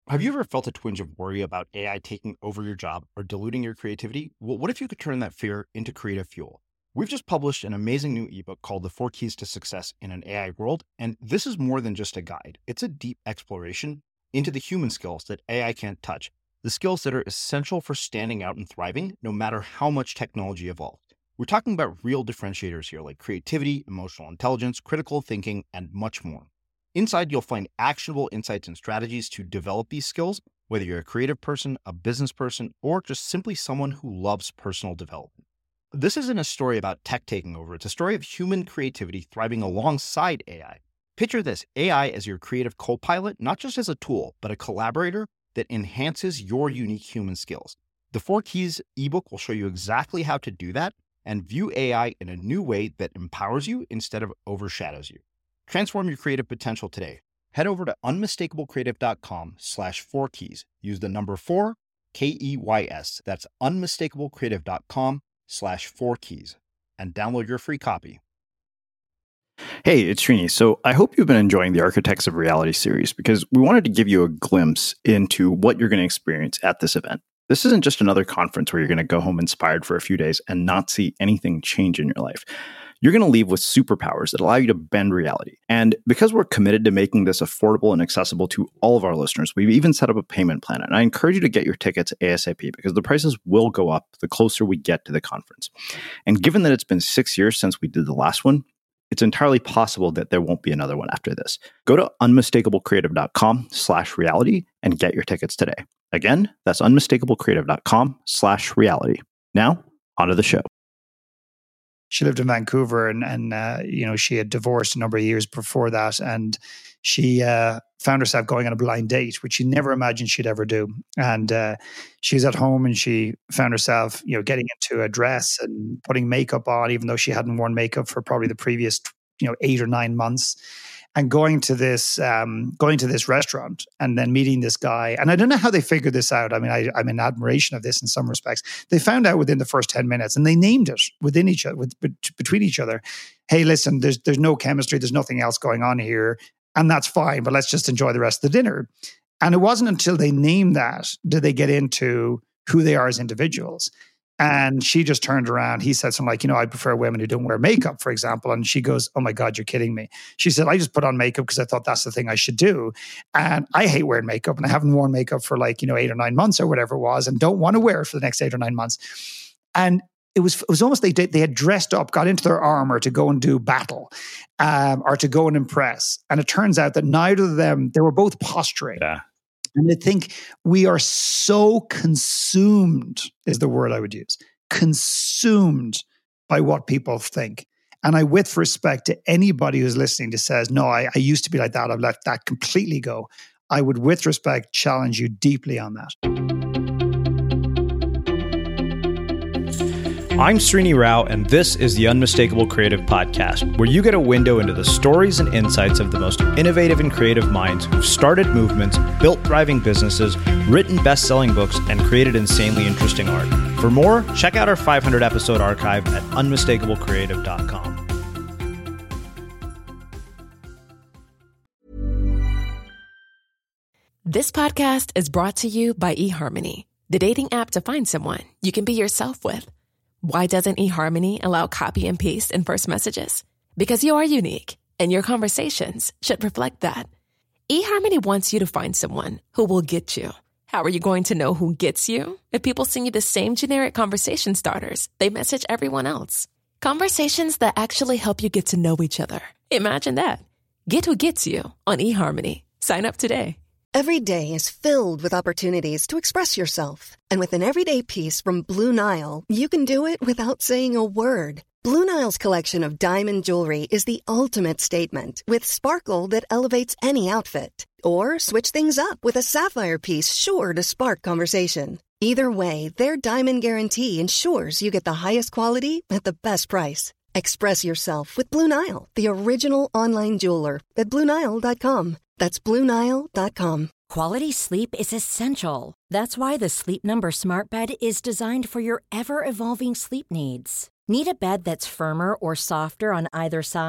Have you ever felt a twinge of worry about AI taking over your job or diluting your creativity? Well, what if you could turn that fear into creative fuel? We've just published an amazing new ebook called The Four Keys to Success in an AI World, and this is more than just a guide. It's a deep exploration into the human skills that AI can't touch, the skills that are essential for standing out and thriving, no matter how much technology evolves. We're talking about real differentiators here, like creativity, emotional intelligence, critical thinking, and much more. Inside, you'll find actionable insights and strategies to develop these skills, whether you're a creative person, a business person, or just simply someone who loves personal development. This isn't a story about tech taking over. It's a story of human creativity thriving alongside AI. Picture this, AI as your creative co-pilot, not just as a tool, but a collaborator that enhances your unique human skills. The Four Keys ebook will show you exactly how to do that and view AI in a new way that empowers you instead of overshadows you. Transform your creative potential today. Head over to unmistakablecreative.com/4keys. Use the number 4, KEYS. That's unmistakablecreative.com/4keys and download your free copy. Hey, it's Srini. So I hope you've been enjoying the Architects of Reality series because we wanted to give you a glimpse into what you're going to experience at this event. This isn't just another conference where you're going to go home inspired for a few days and not see anything change in your life. You're going to leave with superpowers that allow you to bend reality. And because we're committed to making this affordable and accessible to all of our listeners, we've even set up a payment plan. And I encourage you to get your tickets ASAP because the prices will go up the closer we get to the conference. And given that it's been 6 years since we did the last one, it's entirely possible that there won't be another one after this. Go to unmistakablecreative.com/reality and get your tickets today. Again, that's unmistakablecreative.com/reality. Now, onto the show. She lived in Vancouver and she had divorced a number of years before that. And she found herself going on a blind date, which she never imagined she'd ever do. And she's at home and she found herself, getting into a dress and putting makeup on, even though she hadn't worn makeup for probably the previous, 8 or 9 months. And going to this restaurant and then meeting this guy. And I don't know how they figured this out. I mean, I'm in admiration of this in some respects. They found out within the first 10 minutes and they named it between each other. Hey, listen, there's no chemistry. There's nothing else going on here. And that's fine, but let's just enjoy the rest of the dinner. And it wasn't until they named that did they get into who they are as individuals. And she just turned around. He said something like, I prefer women who don't wear makeup, for example. And she goes, oh my God, you're kidding me. She said, I just put on makeup because I thought that's the thing I should do. And I hate wearing makeup and I haven't worn makeup for 8 or 9 months or whatever it was and don't want to wear it for the next 8 or 9 months. And it was almost they had dressed up, got into their armor to go and do battle or to go and impress. And it turns out that neither of them, they were both posturing. Yeah. And I think we are so consumed, is the word I would use, consumed by what people think. And I, with respect to anybody who's listening that says, no, I used to be like that, I've let that completely go, I would, with respect, challenge you deeply on that. I'm Srini Rao, and this is the Unmistakable Creative Podcast, where you get a window into the stories and insights of the most innovative and creative minds who've started movements, built thriving businesses, written best-selling books, and created insanely interesting art. For more, check out our 500-episode archive at unmistakablecreative.com. This podcast is brought to you by eHarmony, the dating app to find someone you can be yourself with. Why doesn't eHarmony allow copy and paste in first messages? Because you are unique, and your conversations should reflect that. eHarmony wants you to find someone who will get you. How are you going to know who gets you? If people send you the same generic conversation starters they message everyone else. Conversations that actually help you get to know each other. Imagine that. Get who gets you on eHarmony. Sign up today. Every day is filled with opportunities to express yourself. And with an everyday piece from Blue Nile, you can do it without saying a word. Blue Nile's collection of diamond jewelry is the ultimate statement, with sparkle that elevates any outfit. Or switch things up with a sapphire piece sure to spark conversation. Either way, their Diamond Guarantee ensures you get the highest quality at the best price. Express yourself with Blue Nile, the original online jeweler, at BlueNile.com. That's BlueNile.com. Quality sleep is essential. That's why the Sleep Number Smart Bed is designed for your ever-evolving sleep needs. Need a bed that's firmer or softer on either side?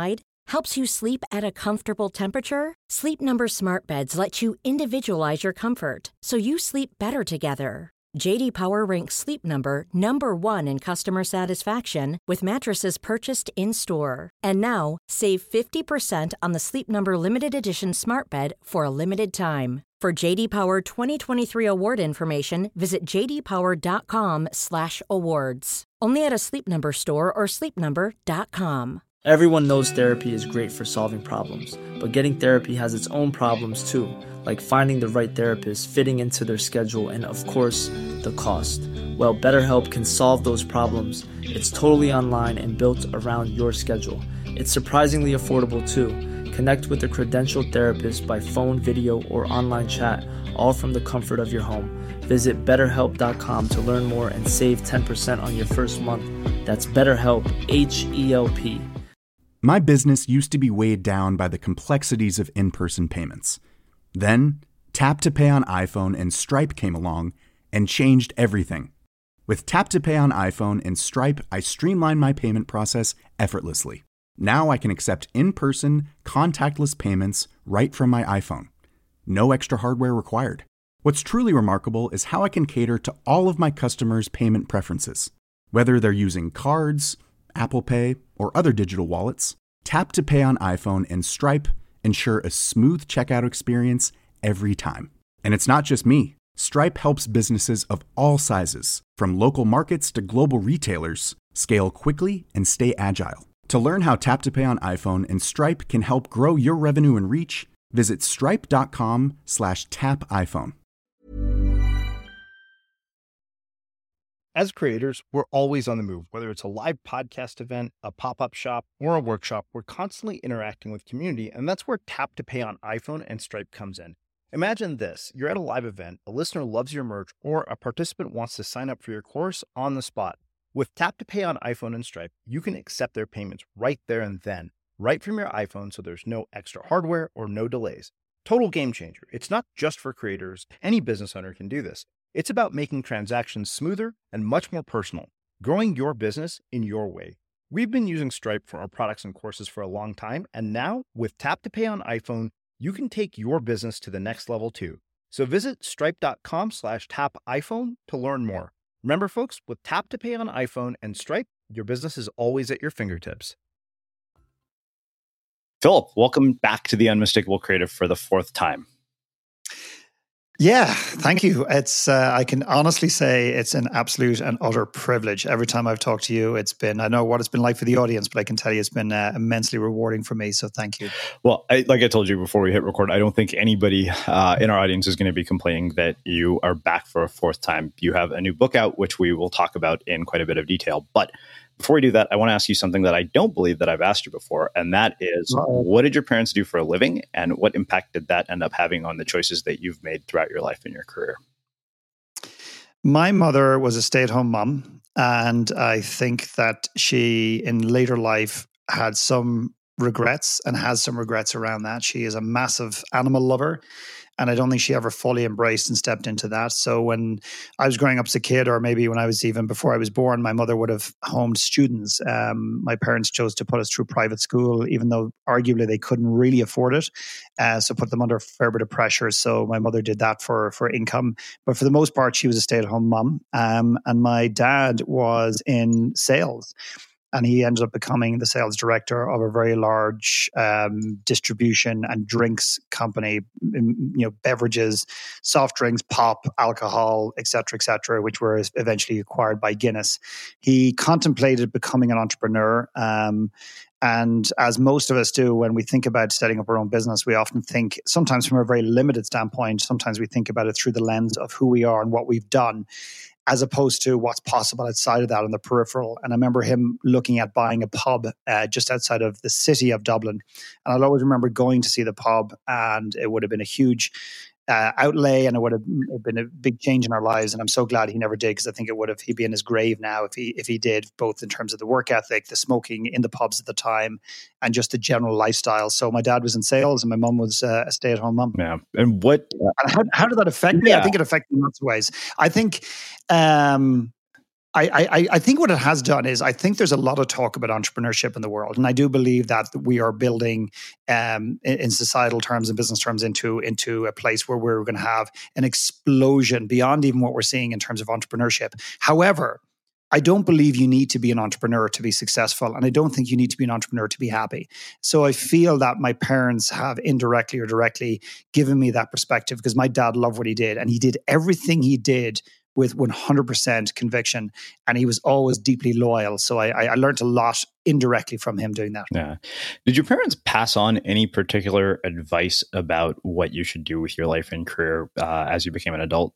helps you sleep at a comfortable temperature? Sleep Number Smart Beds let you individualize your comfort so you sleep better together. J.D. Power ranks Sleep Number number 1 in customer satisfaction with mattresses purchased in-store. And now, save 50% on the Sleep Number Limited Edition Smart Bed for a limited time. For J.D. Power 2023 award information, visit jdpower.com/awards. Only at a Sleep Number store or sleepnumber.com. Everyone knows therapy is great for solving problems, but getting therapy has its own problems too, like finding the right therapist, fitting into their schedule, and of course, the cost. Well, BetterHelp can solve those problems. It's totally online and built around your schedule. It's surprisingly affordable too. Connect with a credentialed therapist by phone, video, or online chat, all from the comfort of your home. Visit BetterHelp.com to learn more and save 10% on your first month. That's BetterHelp, H-E-L-P. My business used to be weighed down by the complexities of in-person payments. Then, Tap to Pay on iPhone and Stripe came along and changed everything. With Tap to Pay on iPhone and Stripe, I streamlined my payment process effortlessly. Now I can accept in-person, contactless payments right from my iPhone. No extra hardware required. What's truly remarkable is how I can cater to all of my customers' payment preferences. Whether they're using cards, Apple Pay, or other digital wallets, Tap to Pay on iPhone and Stripe ensure a smooth checkout experience every time. And it's not just me. Stripe helps businesses of all sizes, from local markets to global retailers, scale quickly and stay agile. To learn how Tap to Pay on iPhone and Stripe can help grow your revenue and reach, visit stripe.com/tapiphone. As creators, we're always on the move. Whether it's a live podcast event, a pop-up shop, or a workshop, we're constantly interacting with community, and that's where Tap to Pay on iPhone and Stripe comes in. Imagine this. You're at a live event, a listener loves your merch, or a participant wants to sign up for your course on the spot. With Tap to Pay on iPhone and Stripe, you can accept their payments right there and then, right from your iPhone, so there's no extra hardware or no delays. Total game changer. It's not just for creators. Any business owner can do this. It's about making transactions smoother and much more personal, growing your business in your way. We've been using Stripe for our products and courses for a long time, and now with Tap to Pay on iPhone, you can take your business to the next level too. So visit stripe.com/tapiphone to learn more. Remember, folks, with Tap to Pay on iPhone and Stripe, your business is always at your fingertips. Philip, welcome back to the Unmistakable Creative for the 4th time. Yeah, thank you. It's I can honestly say it's an absolute and utter privilege. Every time I've talked to you, it's been, I know what it's been like for the audience, but I can tell you it's been immensely rewarding for me. So thank you. Well, like I told you before we hit record, I don't think anybody in our audience is going to be complaining that you are back for a 4th time. You have a new book out, which we will talk about in quite a bit of detail. But before we do that, I want to ask you something that I don't believe that I've asked you before. And that is, what did your parents do for a living? And what impact did that end up having on the choices that you've made throughout your life and your career? My mother was a stay-at-home mom. And I think that she, in later life, had some regrets and has some regrets around that. She is a massive animal lover. And I don't think she ever fully embraced and stepped into that. So when I was growing up as a kid, or maybe when I was even before I was born, my mother would have homed students. My parents chose to put us through private school, even though arguably they couldn't really afford it. So put them under a fair bit of pressure. So my mother did that for income. But for the most part, she was a stay-at-home mom. And my dad was in sales. And he ended up becoming the sales director of a very large distribution and drinks company, beverages, soft drinks, pop, alcohol, et cetera, which were eventually acquired by Guinness. He contemplated becoming an entrepreneur. And as most of us do, when we think about setting up our own business, we often think, sometimes from a very limited standpoint, sometimes we think about it through the lens of who we are and what we've done, as opposed to what's possible outside of that on the peripheral. And I remember him looking at buying a pub just outside of the city of Dublin. And I'll always remember going to see the pub, and it would have been a huge outlay, and it would have been a big change in our lives. And I'm so glad he never did, because I think he'd be in his grave now if he did, both in terms of the work ethic, the smoking in the pubs at the time, and just the general lifestyle. So my dad was in sales, and my mom was a stay-at-home mom. Yeah. And what? And how did that affect me? I think it affected me in lots of ways. I think I think what it has done is I think there's a lot of talk about entrepreneurship in the world. And I do believe that we are building in societal terms and business terms into a place where we're going to have an explosion beyond even what we're seeing in terms of entrepreneurship. However, I don't believe you need to be an entrepreneur to be successful. And I don't think you need to be an entrepreneur to be happy. So I feel that my parents have indirectly or directly given me that perspective, because my dad loved what he did. And he did everything he did with 100% conviction. And he was always deeply loyal. So I learned a lot indirectly from him doing that. Yeah. Did your parents pass on any particular advice about what you should do with your life and career as you became an adult?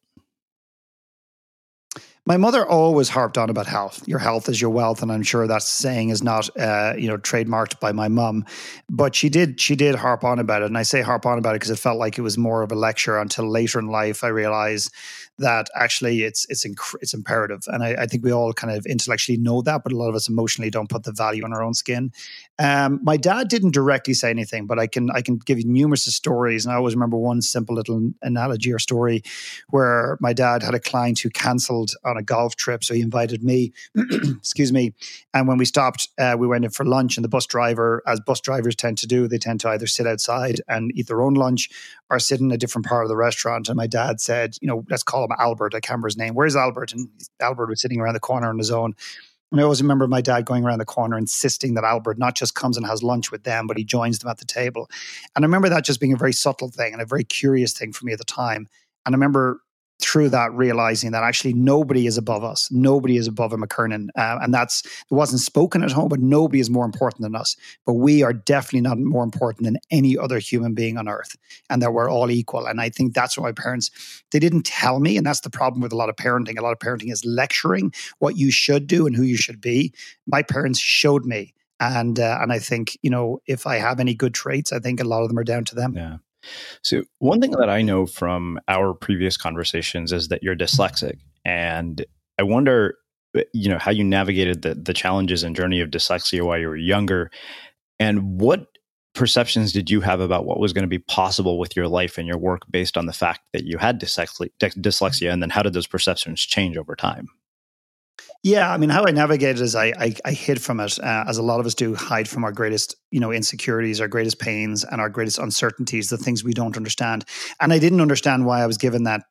My mother always harped on about health. Your health is your wealth, and I'm sure that saying is not, trademarked by my mum. But she did harp on about it, and I say harp on about it because it felt like it was more of a lecture. Until later in life, I realized that actually it's imperative, and I think we all kind of intellectually know that, but a lot of us emotionally don't put the value on our own skin. My dad didn't directly say anything, but I can give you numerous stories, and I always remember one simple little analogy or story where my dad had a client who cancelled on a golf trip. So he invited me, excuse me. And when we stopped, we went in for lunch, and the bus driver, as bus drivers tend to do, they tend to either sit outside and eat their own lunch or sit in a different part of the restaurant. And my dad said, let's call him Albert. I can't remember his name. Where's Albert? And Albert was sitting around the corner on his own. And I always remember my dad going around the corner insisting that Albert not just comes and has lunch with them, but he joins them at the table. And I remember that just being a very subtle thing and a very curious thing for me at the time. And I remember through that realizing that actually nobody is above us. Nobody is above a McKernan. And it wasn't spoken at home, but nobody is more important than us. But we are definitely not more important than any other human being on earth, and that we're all equal. And I think that's what my parents, they didn't tell me. And that's the problem with a lot of parenting. A lot of parenting is lecturing what you should do and who you should be. My parents showed me. And I think, if I have any good traits, I think a lot of them are down to them. Yeah. So one thing that I know from our previous conversations is that you're dyslexic. And I wonder, how you navigated the challenges and journey of dyslexia while you were younger. And what perceptions did you have about what was going to be possible with your life and your work based on the fact that you had dyslexia? And then how did those perceptions change over time? Yeah, I mean, how I navigated is I hid from it, as a lot of us do, hide from our greatest, insecurities, our greatest pains, and our greatest uncertainties, the things we don't understand. And I didn't understand why I was given that.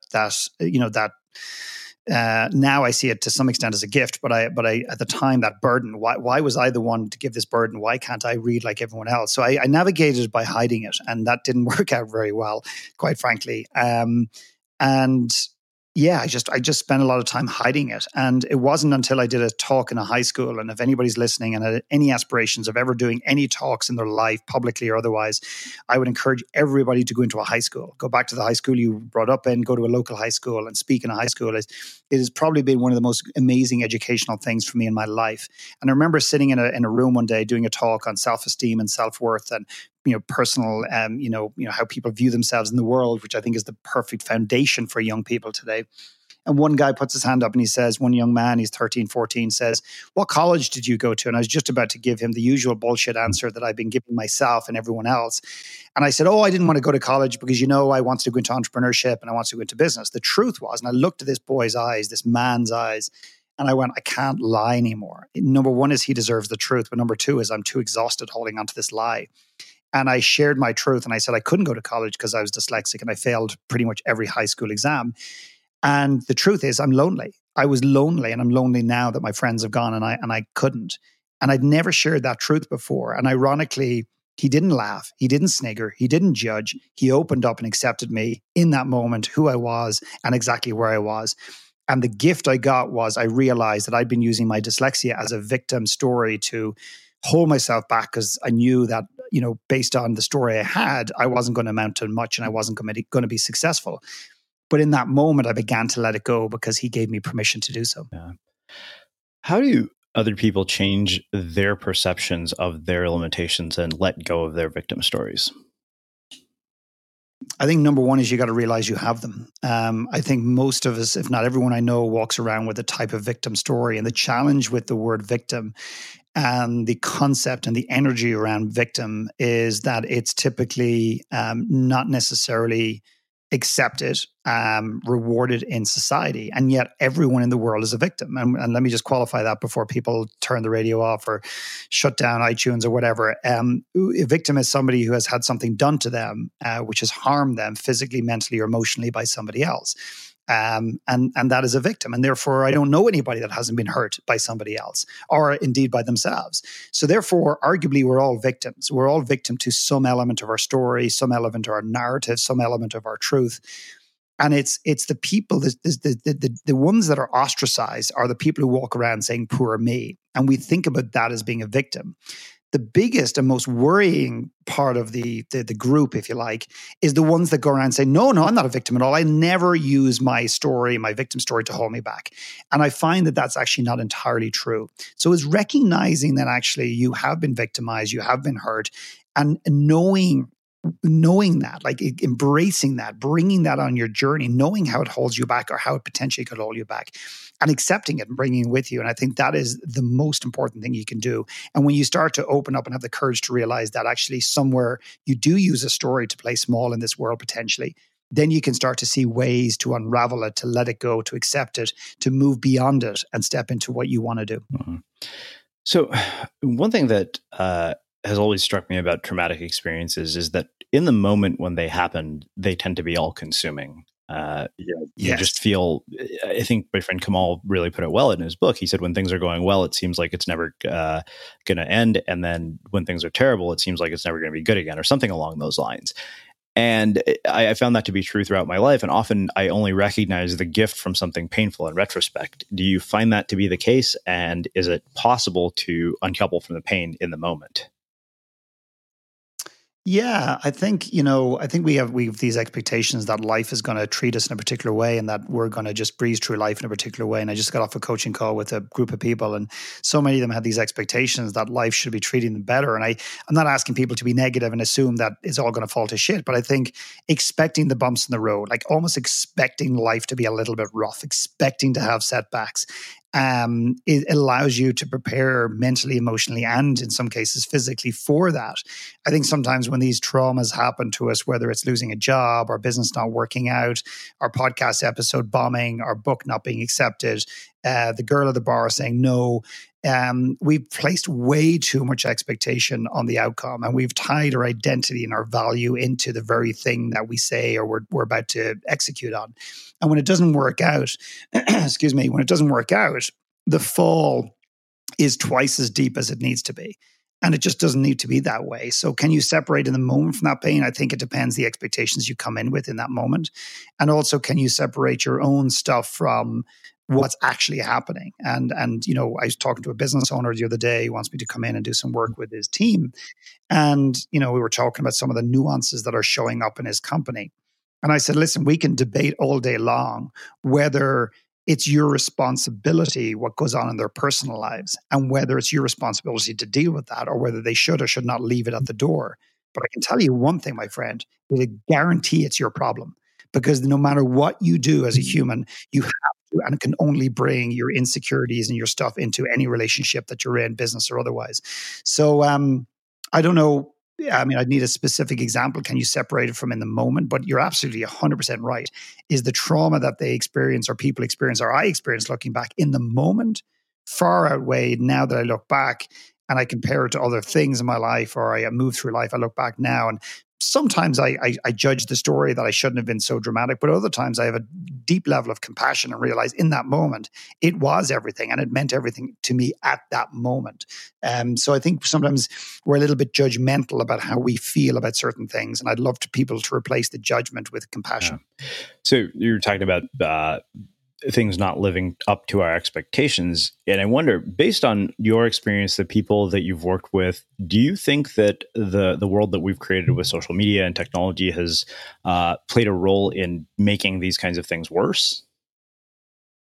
Now I see it to some extent as a gift, but I at the time, that burden. Why was I the one to give this burden? Why can't I read like everyone else? So I navigated by hiding it, and that didn't work out very well, quite frankly. Yeah, I just spent a lot of time hiding it. And it wasn't until I did a talk in a high school, and if anybody's listening and had any aspirations of ever doing any talks in their life, publicly or otherwise, I would encourage everybody to go into a high school. Go back to the high school you brought up in, go to a local high school and speak in a high school. It has probably been one of the most amazing educational things for me in my life. And I remember sitting in a room one day doing a talk on self-esteem and self-worth and personal, how people view themselves in the world, which I think is the perfect foundation for young people today. And one guy puts his hand up and he says, one young man, he's 13, 14, says, "What college did you go to?" And I was just about to give him the usual bullshit answer that I've been giving myself and everyone else. And I said, I didn't want to go to college because, I wanted to go into entrepreneurship and I wanted to go into business. The truth was, and I looked at this boy's eyes, this man's eyes, and I went, I can't lie anymore. Number one is he deserves the truth. But number two is I'm too exhausted holding on to this lie. And I shared my truth and I said I couldn't go to college because I was dyslexic and I failed pretty much every high school exam. And the truth is I'm lonely. I was lonely, and I'm lonely now that my friends have gone and I couldn't. And I'd never shared that truth before. And ironically, he didn't laugh. He didn't snigger. He didn't judge. He opened up and accepted me in that moment, who I was and exactly where I was. And the gift I got was I realized that I'd been using my dyslexia as a victim story to hold myself back, because I knew that, based on the story I had, I wasn't going to amount to much and I wasn't going to be successful. But in that moment, I began to let it go because he gave me permission to do so. Yeah. How do other people change their perceptions of their limitations and let go of their victim stories? I think number one is you got to realize you have them. I think most of us, if not everyone I know, walks around with a type of victim story. And the challenge with the word victim and the concept and the energy around victim is that it's typically not necessarily accepted, rewarded in society. And yet everyone in the world is a victim. And let me just qualify that before people turn the radio off or shut down iTunes or whatever. A victim is somebody who has had something done to them, which has harmed them physically, mentally, or emotionally by somebody else. And that is a victim. And therefore, I don't know anybody that hasn't been hurt by somebody else or indeed by themselves. So therefore, arguably, we're all victims. We're all victim to some element of our story, some element of our narrative, some element of our truth. And it's the people, the ones that are ostracized are the people who walk around saying, poor me. And we think about that as being a victim. The biggest and most worrying part of the group, if you like, is the ones that go around and say, no, I'm not a victim at all. I never use my story, my victim story, to hold me back. And I find that that's actually not entirely true. So it's recognizing that actually you have been victimized, you have been hurt, and knowing that, like embracing that, bringing that on your journey, knowing how it holds you back or how it potentially could hold you back, and accepting it and bringing it with you. And I think that is the most important thing you can do. And when you start to open up and have the courage to realize that actually somewhere you do use a story to play small in this world potentially, then you can start to see ways to unravel it, to let it go, to accept it, to move beyond it and step into what you want to do. Mm-hmm. So one thing that has always struck me about traumatic experiences is that in the moment when they happen, they tend to be all-consuming. You just feel, I think my friend Kamal really put it well in his book. He said, when things are going well, it seems like it's never going to end. And then when things are terrible, it seems like it's never going to be good again, or something along those lines. And I found that to be true throughout my life. And often I only recognize the gift from something painful in retrospect. Do you find that to be the case? And is it possible to uncouple from the pain in the moment? Yeah, I think we have these expectations that life is going to treat us in a particular way and that we're going to just breeze through life in a particular way. And I just got off a coaching call with a group of people, and so many of them had these expectations that life should be treating them better. And I'm not asking people to be negative and assume that it's all going to fall to shit, but I think expecting the bumps in the road, like almost expecting life to be a little bit rough, expecting to have setbacks, it allows you to prepare mentally, emotionally, and in some cases physically for that. I think sometimes when these traumas happen to us, whether it's losing a job, our business not working out, our podcast episode bombing, our book not being accepted, the girl at the bar saying no, we've placed way too much expectation on the outcome, and we've tied our identity and our value into the very thing that we say or we're about to execute on. And when it doesn't work out, when it doesn't work out, the fall is twice as deep as it needs to be. And it just doesn't need to be that way. So can you separate in the moment from that pain? I think it depends the expectations you come in with in that moment. And also, can you separate your own stuff from what's actually happening? And I was talking to a business owner the other day who wants me to come in and do some work with his team. And, we were talking about some of the nuances that are showing up in his company. And I said, listen, we can debate all day long whether it's your responsibility what goes on in their personal lives and whether it's your responsibility to deal with that or whether they should or should not leave it at the door. But I can tell you one thing, my friend, I guarantee it's your problem, because no matter what you do as a human, you have to and can only bring your insecurities and your stuff into any relationship that you're in, business or otherwise. So I don't know. I mean, I'd need a specific example. Can you separate it from in the moment? But you're absolutely 100% right. Is the trauma that they experience or people experience or I experience looking back in the moment far outweighed now that I look back and I compare it to other things in my life or I move through life, I look back now and sometimes I judge the story that I shouldn't have been so dramatic, but other times I have a deep level of compassion and realize in that moment, it was everything and it meant everything to me at that moment. So I think sometimes we're a little bit judgmental about how we feel about certain things. And I'd love people to replace the judgment with compassion. Yeah. So you're talking about things not living up to our expectations. And I wonder, based on your experience, the people that you've worked with, do you think that the world that we've created with social media and technology has played a role in making these kinds of things worse?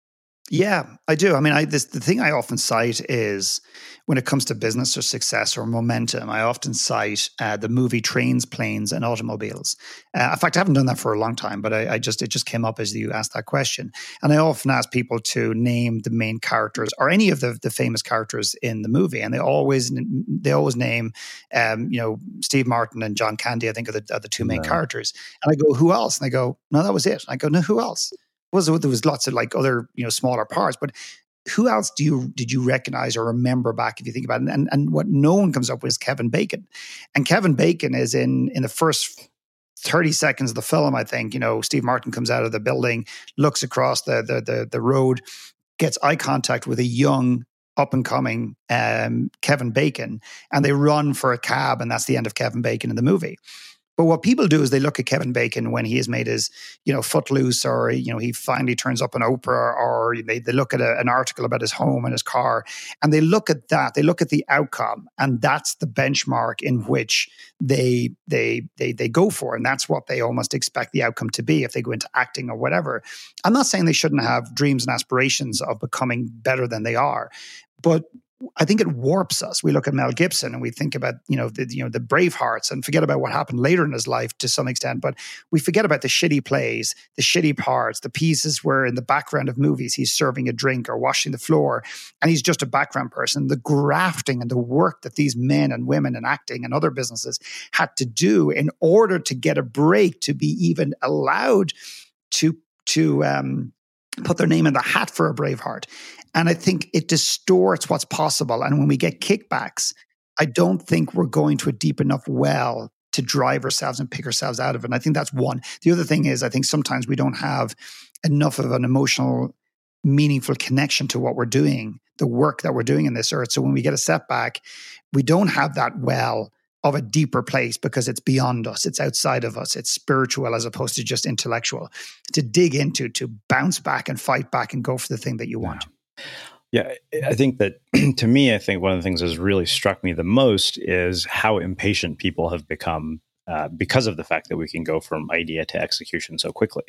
Yeah, I do. I mean, the thing I often cite is when it comes to business or success or momentum, I often cite the movie Trains, Planes, and Automobiles. In fact, I haven't done that for a long time, but it just came up as you asked that question. And I often ask people to name the main characters or any of the famous characters in the movie, and they always name, Steve Martin and John Candy. I think are the two main characters. And I go, who else? And they go, no, that was it. And I go, no, who else? There was lots of like other smaller parts, but who else did you recognize or remember back if you think about it? And what no one comes up with is Kevin Bacon, and Kevin Bacon is in the first 30 seconds of the film. I think Steve Martin comes out of the building, looks across the road, gets eye contact with a young up and coming Kevin Bacon, and they run for a cab, and that's the end of Kevin Bacon in the movie. But what people do is they look at Kevin Bacon when he has made his, Footloose, or, he finally turns up on Oprah, or they look at an article about his home and his car, and they look at that. They look at the outcome, and that's the benchmark in which they go for, and that's what they almost expect the outcome to be if they go into acting or whatever. I'm not saying they shouldn't have dreams and aspirations of becoming better than they are, but I think it warps us. We look at Mel Gibson and we think about, the Bravehearts, and forget about what happened later in his life to some extent. But we forget about the shitty plays, the shitty parts, the pieces where in the background of movies, he's serving a drink or washing the floor, and he's just a background person. The grafting and the work that these men and women in acting and other businesses had to do in order to get a break, to be even allowed to put their name in the hat for a Braveheart. And I think it distorts what's possible. And when we get kickbacks, I don't think we're going to a deep enough well to drive ourselves and pick ourselves out of it. And I think that's one. The other thing is I think sometimes we don't have enough of an emotional, meaningful connection to what we're doing, the work that we're doing in this earth. So when we get a setback, we don't have that well of a deeper place because it's beyond us. It's outside of us. It's spiritual as opposed to just intellectual. To dig into, to bounce back and fight back and go for the thing that you want. Yeah, I think that to me, I think one of the things that's really struck me the most is how impatient people have become because of the fact that we can go from idea to execution so quickly.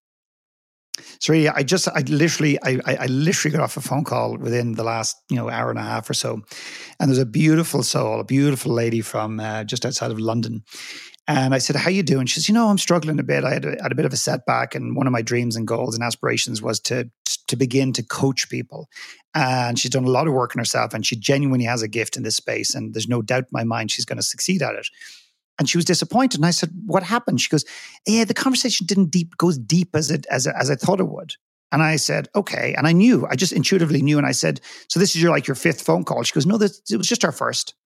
So yeah, I literally got off a phone call within the last hour and a half or so, and there's a beautiful soul, a beautiful lady from just outside of London, and I said, "How you doing?" She says, "I'm struggling a bit. I had a bit of a setback, and one of my dreams and goals and aspirations was to begin to coach people." And she's done a lot of work on herself, and she genuinely has a gift in this space, and there's no doubt in my mind she's going to succeed at it. And she was disappointed. And I said, "What happened?" She goes, "Yeah, the conversation didn't go as deep as I thought it would." And I said, "Okay." And I just intuitively knew. And I said, "So this is your fifth phone call?" She goes, "No, it was just our first."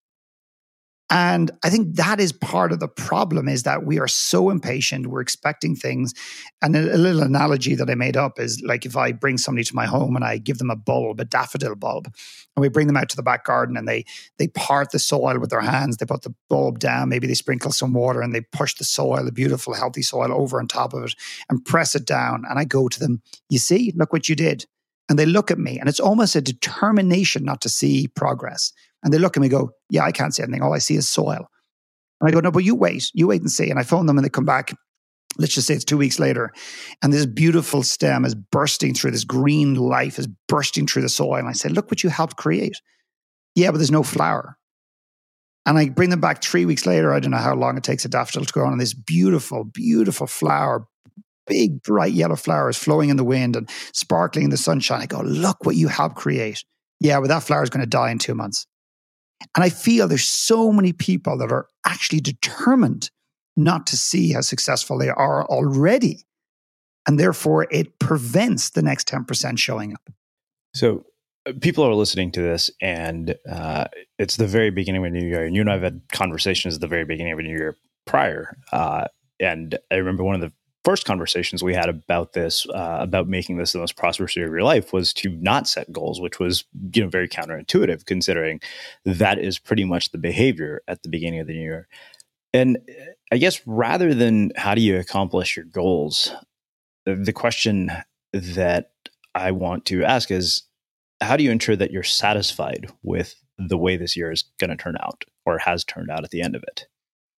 And I think that is part of the problem, is that we are so impatient. We're expecting things. And a little analogy that I made up is like if I bring somebody to my home and I give them a bulb, a daffodil bulb, and we bring them out to the back garden and they part the soil with their hands. They put the bulb down, maybe they sprinkle some water and they push the soil, the beautiful, healthy soil over on top of it and press it down. And I go to them, "You see, look what you did." And they look at me, and it's almost a determination not to see progress. And they look at me and go, "Yeah, I can't see anything. All I see is soil." And I go, "No, but you wait and see." And I phone them and they come back. Let's just say it's 2 weeks later. And this beautiful stem is bursting through, this green life is bursting through the soil. And I say, "Look what you helped create." "Yeah, but there's no flower." And I bring them back 3 weeks later. I don't know how long it takes a daffodil to grow on. And this beautiful, beautiful flower, big, bright yellow flowers flowing in the wind and sparkling in the sunshine. I go, "Look what you helped create." "Yeah, but that flower is going to die in 2 months." And I feel there's so many people that are actually determined not to see how successful they are already. And therefore, it prevents the next 10% showing up. So people are listening to this, and it's the very beginning of a new year. And you and I have had conversations at the very beginning of a new year prior. And I remember one of the first conversations we had about this, about making this the most prosperous year of your life, was to not set goals, which was, very counterintuitive, considering that is pretty much the behavior at the beginning of the new year. And I guess rather than how do you accomplish your goals, the question that I want to ask is, how do you ensure that you're satisfied with the way this year is going to turn out or has turned out at the end of it?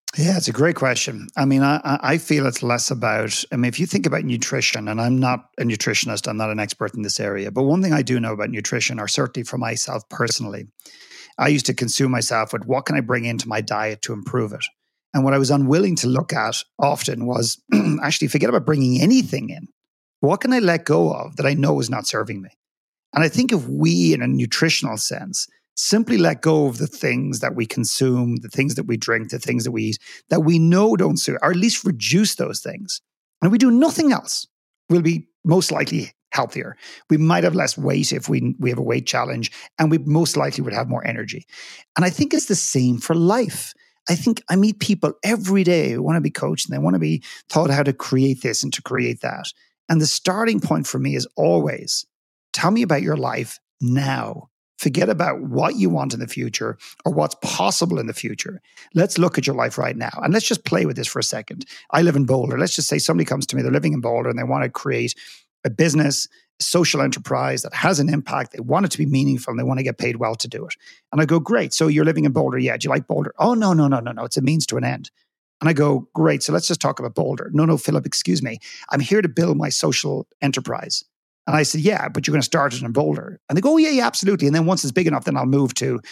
Yeah, it's a great question. I mean, I feel it's less about, I mean, if you think about nutrition, and I'm not a nutritionist, I'm not an expert in this area, but one thing I do know about nutrition, or certainly for myself personally, I used to consume myself with what can I bring into my diet to improve it? And what I was unwilling to look at often was actually forget about bringing anything in. What can I let go of that I know is not serving me? And I think if we, in a nutritional sense, simply let go of the things that we consume, the things that we drink, the things that we eat, that we know don't serve, or at least reduce those things, and we do nothing else, we'll be most likely healthier. We might have less weight if we have a weight challenge, and we most likely would have more energy. And I think it's the same for life. I think I meet people every day who want to be coached and they want to be taught how to create this and to create that. And the starting point for me is always, tell me about your life now. Forget about what you want in the future or what's possible in the future. Let's look at your life right now. And let's just play with this for a second. I live in Boulder. Let's just say somebody comes to me, they're living in Boulder and they want to create a business, a social enterprise that has an impact. They want it to be meaningful and they want to get paid well to do it. And I go, great. So you're living in Boulder. Yeah. Do you like Boulder? Oh, no. It's a means to an end. And I go, great. So let's just talk about Boulder. No, Philip, excuse me. I'm here to build my social enterprise. And I said, yeah, but you're going to start it in Boulder. And they go, oh, yeah, absolutely. And then once it's big enough, then I'll move to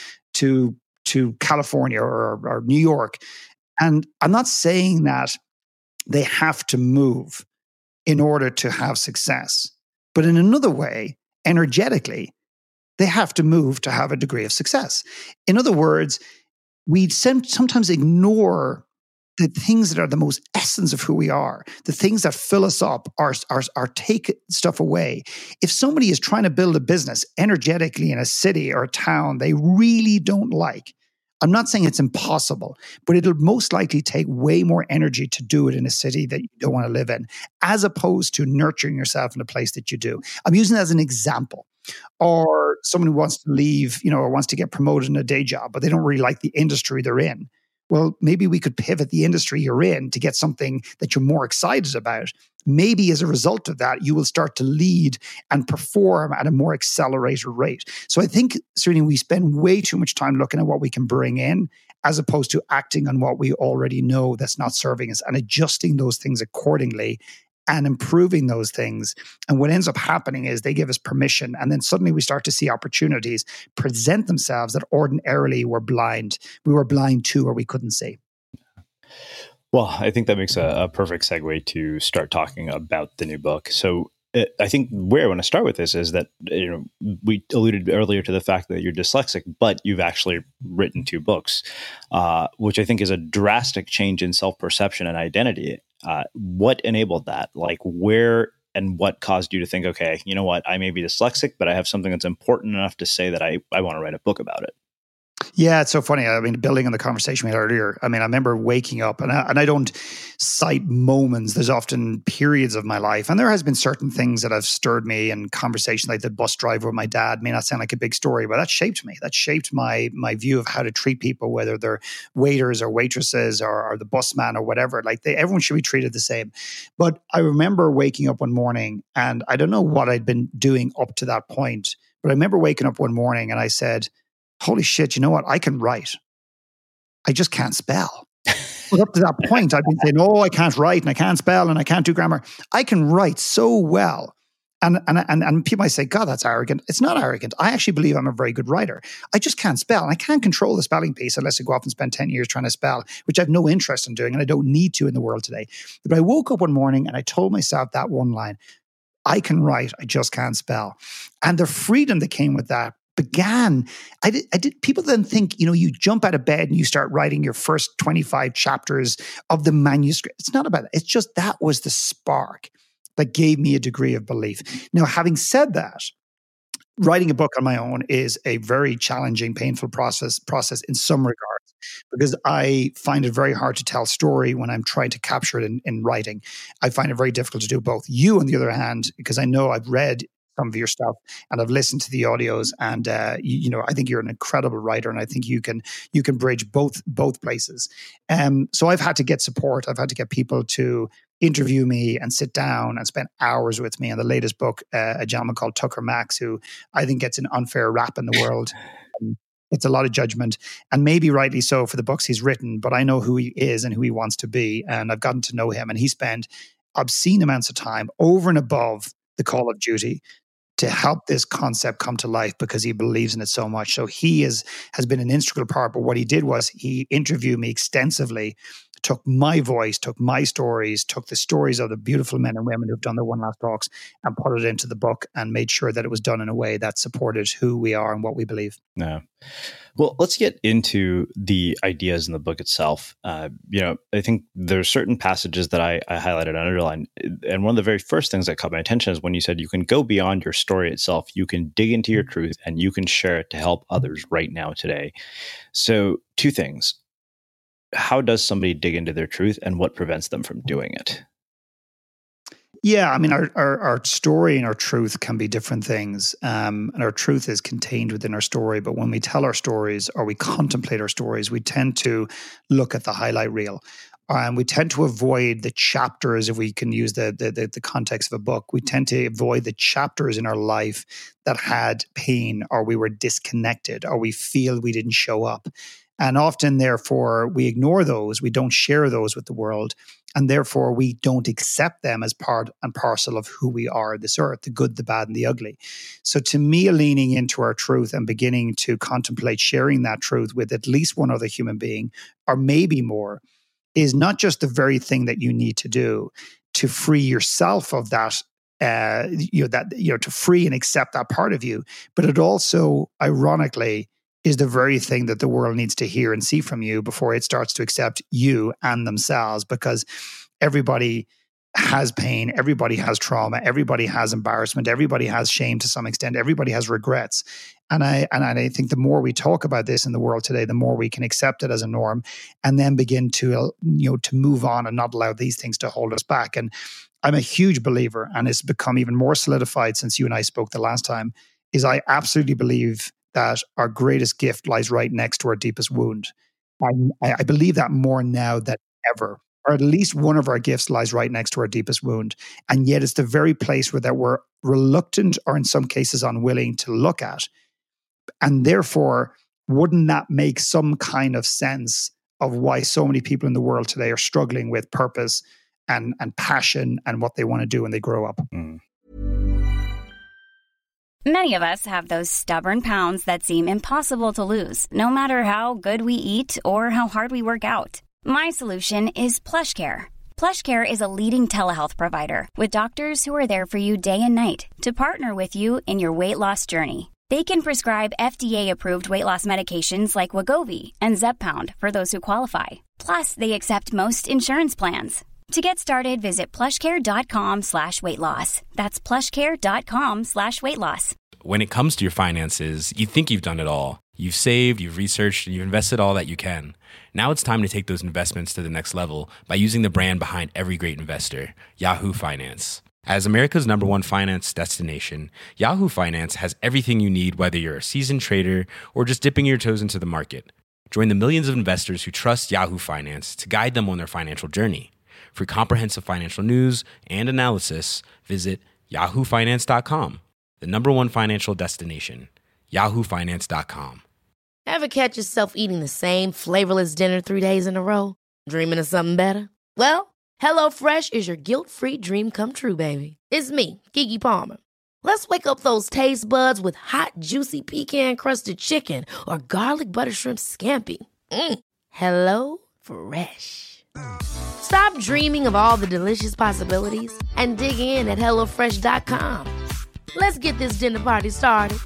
California or New York. And I'm not saying that they have to move in order to have success. But in another way, energetically, they have to move to have a degree of success. In other words, we sometimes ignore the things that are the most essence of who we are, the things that fill us up, or take stuff away. If somebody is trying to build a business energetically in a city or a town they really don't like, I'm not saying it's impossible, but it'll most likely take way more energy to do it in a city that you don't want to live in, as opposed to nurturing yourself in a place that you do. I'm using that as an example. Or someone who wants to leave, or wants to get promoted in a day job, but they don't really like the industry they're in. Well, maybe we could pivot the industry you're in to get something that you're more excited about. Maybe as a result of that, you will start to lead and perform at a more accelerated rate. So I think, certainly, we spend way too much time looking at what we can bring in as opposed to acting on what we already know that's not serving us and adjusting those things accordingly and improving those things. And what ends up happening is they give us permission, and then suddenly we start to see opportunities present themselves that ordinarily we were blind to, or we couldn't see. Well, I think that makes a perfect segue to start talking about the new book. So I think where I want to start with this is that, we alluded earlier to the fact that you're dyslexic, but you've actually written 2 books, which I think is a drastic change in self-perception and identity. What enabled that? Like, where and what caused you to think, okay, you know what, I may be dyslexic, but I have something that's important enough to say that I want to write a book about it? Yeah, it's so funny. I mean, building on the conversation we had earlier, I mean, I remember waking up, and I don't cite moments. There's often periods of my life, and there has been certain things that have stirred me, and conversations like the bus driver with my dad may not sound like a big story, but that shaped me. That shaped my view of how to treat people, whether they're waiters or waitresses or the busman or whatever. Like, everyone should be treated the same. But I remember waking up one morning, and I don't know what I'd been doing up to that point, but I remember waking up one morning and I said, holy shit, you know what? I can write. I just can't spell. But up to that point, I've been saying, oh, I can't write and I can't spell and I can't do grammar. I can write so well. And people might say, God, that's arrogant. It's not arrogant. I actually believe I'm a very good writer. I just can't spell. And I can't control the spelling piece unless I go off and spend 10 years trying to spell, which I have no interest in doing and I don't need to in the world today. But I woke up one morning and I told myself that one line, I can write, I just can't spell. And the freedom that came with that began, people then think, you jump out of bed and you start writing your first 25 chapters of the manuscript. It's not about that. It's just that was the spark that gave me a degree of belief. Now, having said that, writing a book on my own is a very challenging, painful process in some regards, because I find it very hard to tell story when I'm trying to capture it in writing. I find it very difficult to do both. You, on the other hand, because I know I've read some of your stuff and I've listened to the audios, and I think you're an incredible writer, and I think you can bridge both places. So I've had to get support. I've had to get people to interview me and sit down and spend hours with me on the latest book, a gentleman called Tucker Max, who I think gets an unfair rap in the world. It's a lot of judgment, and maybe rightly so for the books he's written, but I know who he is and who he wants to be, and I've gotten to know him, and he spent obscene amounts of time over and above the call of duty to help this concept come to life because he believes in it so much. So he has been an integral part, but what he did was he interviewed me extensively, took my voice, took my stories, took the stories of the beautiful men and women who've done their One Last Talks and put it into the book and made sure that it was done in a way that supported who we are and what we believe. Yeah. Well, let's get into the ideas in the book itself. I think there are certain passages that I highlighted and underlined. And one of the very first things that caught my attention is when you said you can go beyond your story itself. You can dig into your truth and you can share it to help others right now today. So 2 things. How does somebody dig into their truth and what prevents them from doing it? Yeah, I mean, our story and our truth can be different things. And our truth is contained within our story. But when we tell our stories or we contemplate our stories, we tend to look at the highlight reel. And we tend to avoid the chapters, if we can use the context of a book. We tend to avoid the chapters in our life that had pain or we were disconnected or we feel we didn't show up. And often, therefore, we ignore those. We don't share those with the world. And therefore, we don't accept them as part and parcel of who we are on this earth, the good, the bad, and the ugly. So to me, leaning into our truth and beginning to contemplate sharing that truth with at least one other human being, or maybe more, is not just the very thing that you need to do to free yourself of that, to free and accept that part of you, but it also, ironically, is the very thing that the world needs to hear and see from you before it starts to accept you and themselves, because everybody has pain, everybody has trauma, everybody has embarrassment, everybody has shame to some extent, everybody has regrets. And I think the more we talk about this in the world today, the more we can accept it as a norm and then begin to move on and not allow these things to hold us back. And I'm a huge believer, and it's become even more solidified since you and I spoke the last time, is I absolutely believe that our greatest gift lies right next to our deepest wound. I believe that more now than ever, or at least one of our gifts lies right next to our deepest wound. And yet it's the very place where that we're reluctant or in some cases unwilling to look at. And therefore, wouldn't that make some kind of sense of why so many people in the world today are struggling with purpose and passion and what they want to do when they grow up? Mm. Many of us have those stubborn pounds that seem impossible to lose, no matter how good we eat or how hard we work out. My solution is PlushCare. PlushCare is a leading telehealth provider with doctors who are there for you day and night to partner with you in your weight loss journey. They can prescribe FDA-approved weight loss medications like Wegovy and Zepbound for those who qualify. Plus, they accept most insurance plans. To get started, visit plushcare.com/weightloss. That's plushcare.com/weightloss. When it comes to your finances, you think you've done it all. You've saved, you've researched, and you've invested all that you can. Now it's time to take those investments to the next level by using the brand behind every great investor, Yahoo Finance. As America's #1 finance destination, Yahoo Finance has everything you need, whether you're a seasoned trader or just dipping your toes into the market. Join the millions of investors who trust Yahoo Finance to guide them on their financial journey. For comprehensive financial news and analysis, visit yahoofinance.com, the #1 financial destination, yahoofinance.com. Ever catch yourself eating the same flavorless dinner 3 days in a row? Dreaming of something better? Well, HelloFresh is your guilt-free dream come true, baby. It's me, Keke Palmer. Let's wake up those taste buds with hot, juicy pecan-crusted chicken or garlic butter shrimp scampi. Hello Fresh. Stop dreaming of all the delicious possibilities and dig in at HelloFresh.com. Let's get this dinner party started.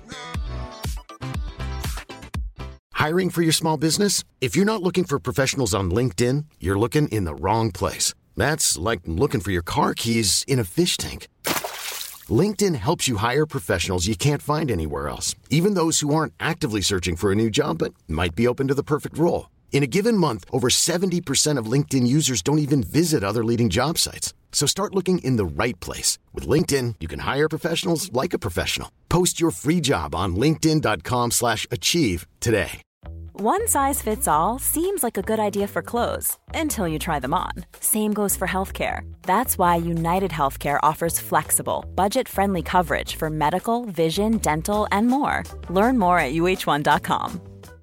Hiring for your small business? If you're not looking for professionals on LinkedIn, you're looking in the wrong place. That's like looking for your car keys in a fish tank. LinkedIn helps you hire professionals you can't find anywhere else, even those who aren't actively searching for a new job but might be open to the perfect role. In a given month, over 70% of LinkedIn users don't even visit other leading job sites. So start looking in the right place. With LinkedIn, you can hire professionals like a professional. Post your free job on linkedin.com/achieve today. One size fits all seems like a good idea for clothes until you try them on. Same goes for healthcare. That's why United Healthcare offers flexible, budget-friendly coverage for medical, vision, dental, and more. Learn more at uh1.com.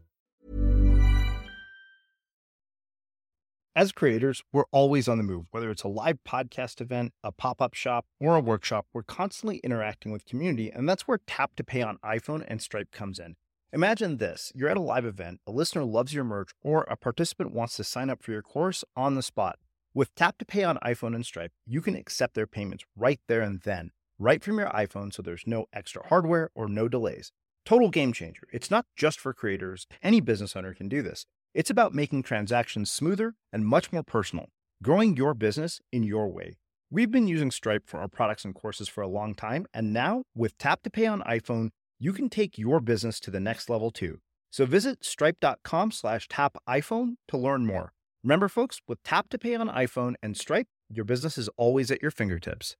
As creators, we're always on the move. Whether it's a live podcast event, a pop-up shop, or a workshop, we're constantly interacting with community, and that's where Tap to Pay on iPhone and Stripe comes in. Imagine this. You're at a live event, a listener loves your merch, or a participant wants to sign up for your course on the spot. With Tap to Pay on iPhone and Stripe, you can accept their payments right there and then, right from your iPhone, so there's no extra hardware or no delays. Total game changer. It's not just for creators. Any business owner can do this. It's about making transactions smoother and much more personal, growing your business in your way. We've been using Stripe for our products and courses for a long time, and now with Tap to Pay on iPhone, you can take your business to the next level too. So visit stripe.com/tapiphone to learn more. Remember, folks, with Tap to Pay on iPhone and Stripe, your business is always at your fingertips.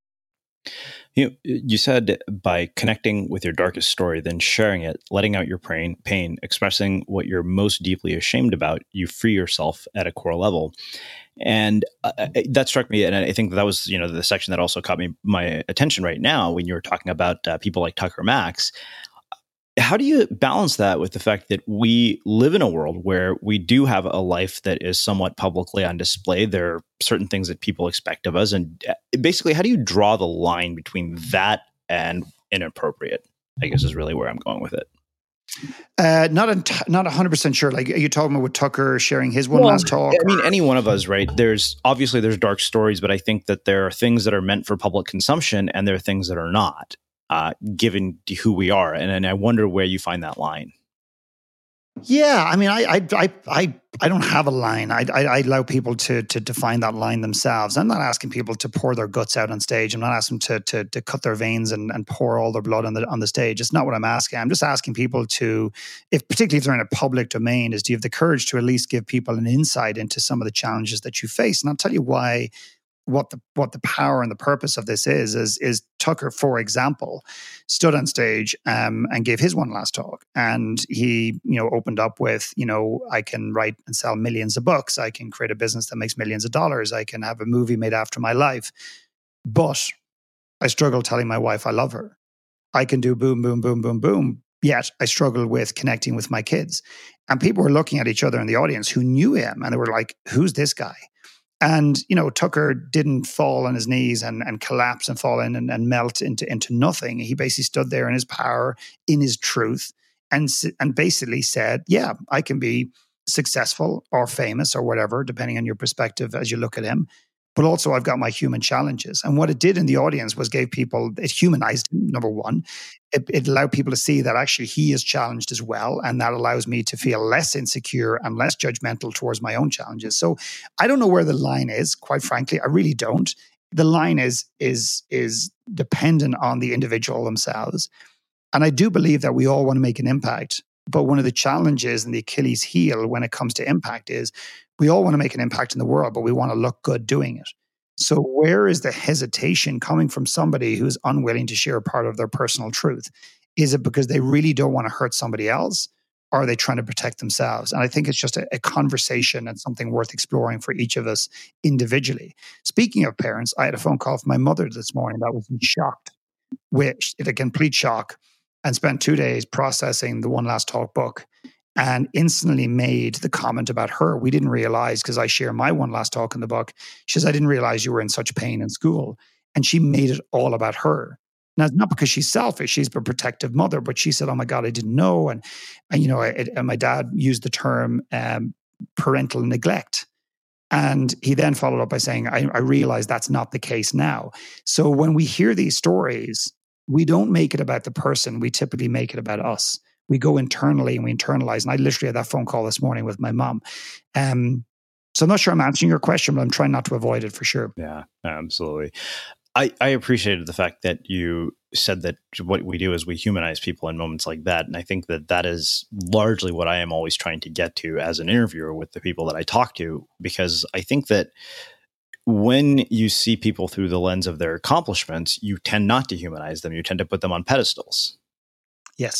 You said by connecting with your darkest story, then sharing it, letting out your pain, expressing what you're most deeply ashamed about, you free yourself at a core level. And that struck me. And I think that was, the section that also caught my attention right now when you were talking about people like Tucker Max. How do you balance that with the fact that we live in a world where we do have a life that is somewhat publicly on display? There are certain things that people expect of us. And basically, how do you draw the line between that and inappropriate, I guess is really where I'm going with it. Not 100% sure. Like, are you talking about with Tucker sharing his last talk? I mean, any one of us, right? There's dark stories, but I think that there are things that are meant for public consumption and there are things that are not. Given who we are, and I wonder where you find that line. Yeah, I mean, I don't have a line. I allow people to define that line themselves. I'm not asking people to pour their guts out on stage. I'm not asking them to cut their veins and pour all their blood on the stage. It's not what I'm asking. I'm just asking people to, particularly if they're in a public domain, do you have the courage to at least give people an insight into some of the challenges that you face? And I'll tell you why. What the power and the purpose of this is Tucker, for example, stood on stage and gave his one last talk, and he opened up with I can write and sell millions of books, I can create a business that makes millions of dollars, I can have a movie made after my life, but I struggle telling my wife I love her. I can do boom boom boom boom boom, yet I struggle with connecting with my kids. And people were looking at each other in the audience who knew him, and they were like, "Who's this guy?" And, Tucker didn't fall on his knees and collapse and fall in and melt into nothing. He basically stood there in his power, in his truth, and basically said, yeah, I can be successful or famous or whatever, depending on your perspective as you look at him. But also I've got my human challenges. And what it did in the audience was it humanized him, number one. It allowed people to see that actually he is challenged as well. And that allows me to feel less insecure and less judgmental towards my own challenges. So I don't know where the line is, quite frankly. I really don't. The line is dependent on the individual themselves. And I do believe that we all want to make an impact. But one of the challenges and the Achilles heel when it comes to impact is we all want to make an impact in the world, but we want to look good doing it. So where is the hesitation coming from somebody who's unwilling to share part of their personal truth? Is it because they really don't want to hurt somebody else? Or are they trying to protect themselves? And I think it's just a conversation and something worth exploring for each of us individually. Speaking of parents, I had a phone call from my mother this morning that was shocked, a complete shock, and spent 2 days processing the One Last Talk book and instantly made the comment about her. We didn't realize, because I share my One Last Talk in the book, she says, I didn't realize you were in such pain in school. And she made it all about her. Now, it's not because she's selfish, she's a protective mother, but she said, oh my God, I didn't know. And my dad used the term parental neglect. And he then followed up by saying, I realize that's not the case now. So when we hear these stories, we don't make it about the person. We typically make it about us. We go internally and we internalize. And I literally had that phone call this morning with my mom. So I'm not sure I'm answering your question, but I'm trying not to avoid it for sure. Yeah, absolutely. I appreciated the fact that you said that what we do is we humanize people in moments like that. And I think that is largely what I am always trying to get to as an interviewer with the people that I talk to, because I think that when you see people through the lens of their accomplishments, you tend not to humanize them. You tend to put them on pedestals. Yes,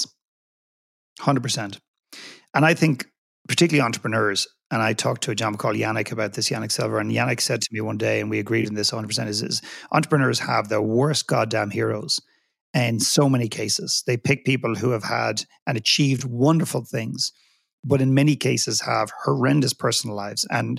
100%. And I think particularly entrepreneurs, and I talked to a gentleman called Yannick about this, Yannick Silver, and Yannick said to me one day, and we agreed on this 100%, is entrepreneurs have the worst goddamn heroes in so many cases. They pick people who have had and achieved wonderful things, but in many cases have horrendous personal lives. And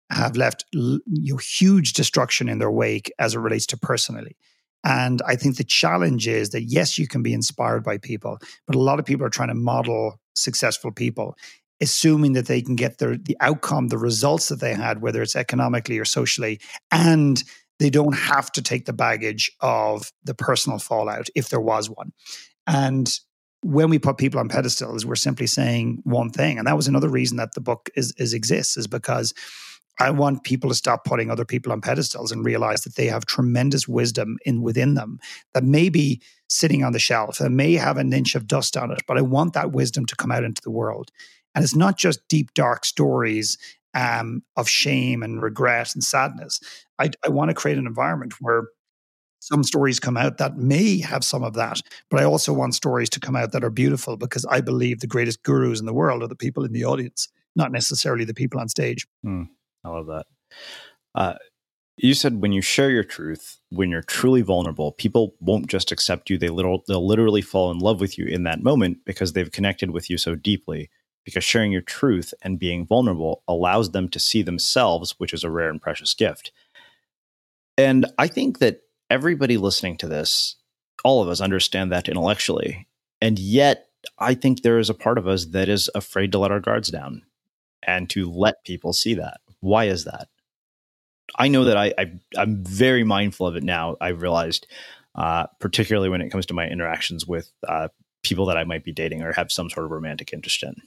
have left huge destruction in their wake as it relates to personally. And I think the challenge is that, yes, you can be inspired by people, but a lot of people are trying to model successful people, assuming that they can get the outcome, the results that they had, whether it's economically or socially, and they don't have to take the baggage of the personal fallout if there was one. And when we put people on pedestals, we're simply saying one thing. And that was another reason that the book exists, is because I want people to stop putting other people on pedestals and realize that they have tremendous wisdom within them that may be sitting on the shelf, that may have an inch of dust on it, but I want that wisdom to come out into the world. And it's not just deep, dark stories of shame and regret and sadness. I want to create an environment where some stories come out that may have some of that, but I also want stories to come out that are beautiful, because I believe the greatest gurus in the world are the people in the audience, not necessarily the people on stage. I love that. You said when you share your truth, when you're truly vulnerable, people won't just accept you. They'll literally fall in love with you in that moment because they've connected with you so deeply. Because sharing your truth and being vulnerable allows them to see themselves, which is a rare and precious gift. And I think that everybody listening to this, all of us understand that intellectually. And yet, I think there is a part of us that is afraid to let our guards down and to let people see that. Why is that? I know that I'm very mindful of it now. I've realized, particularly when it comes to my interactions with people that I might be dating or have some sort of romantic interest in.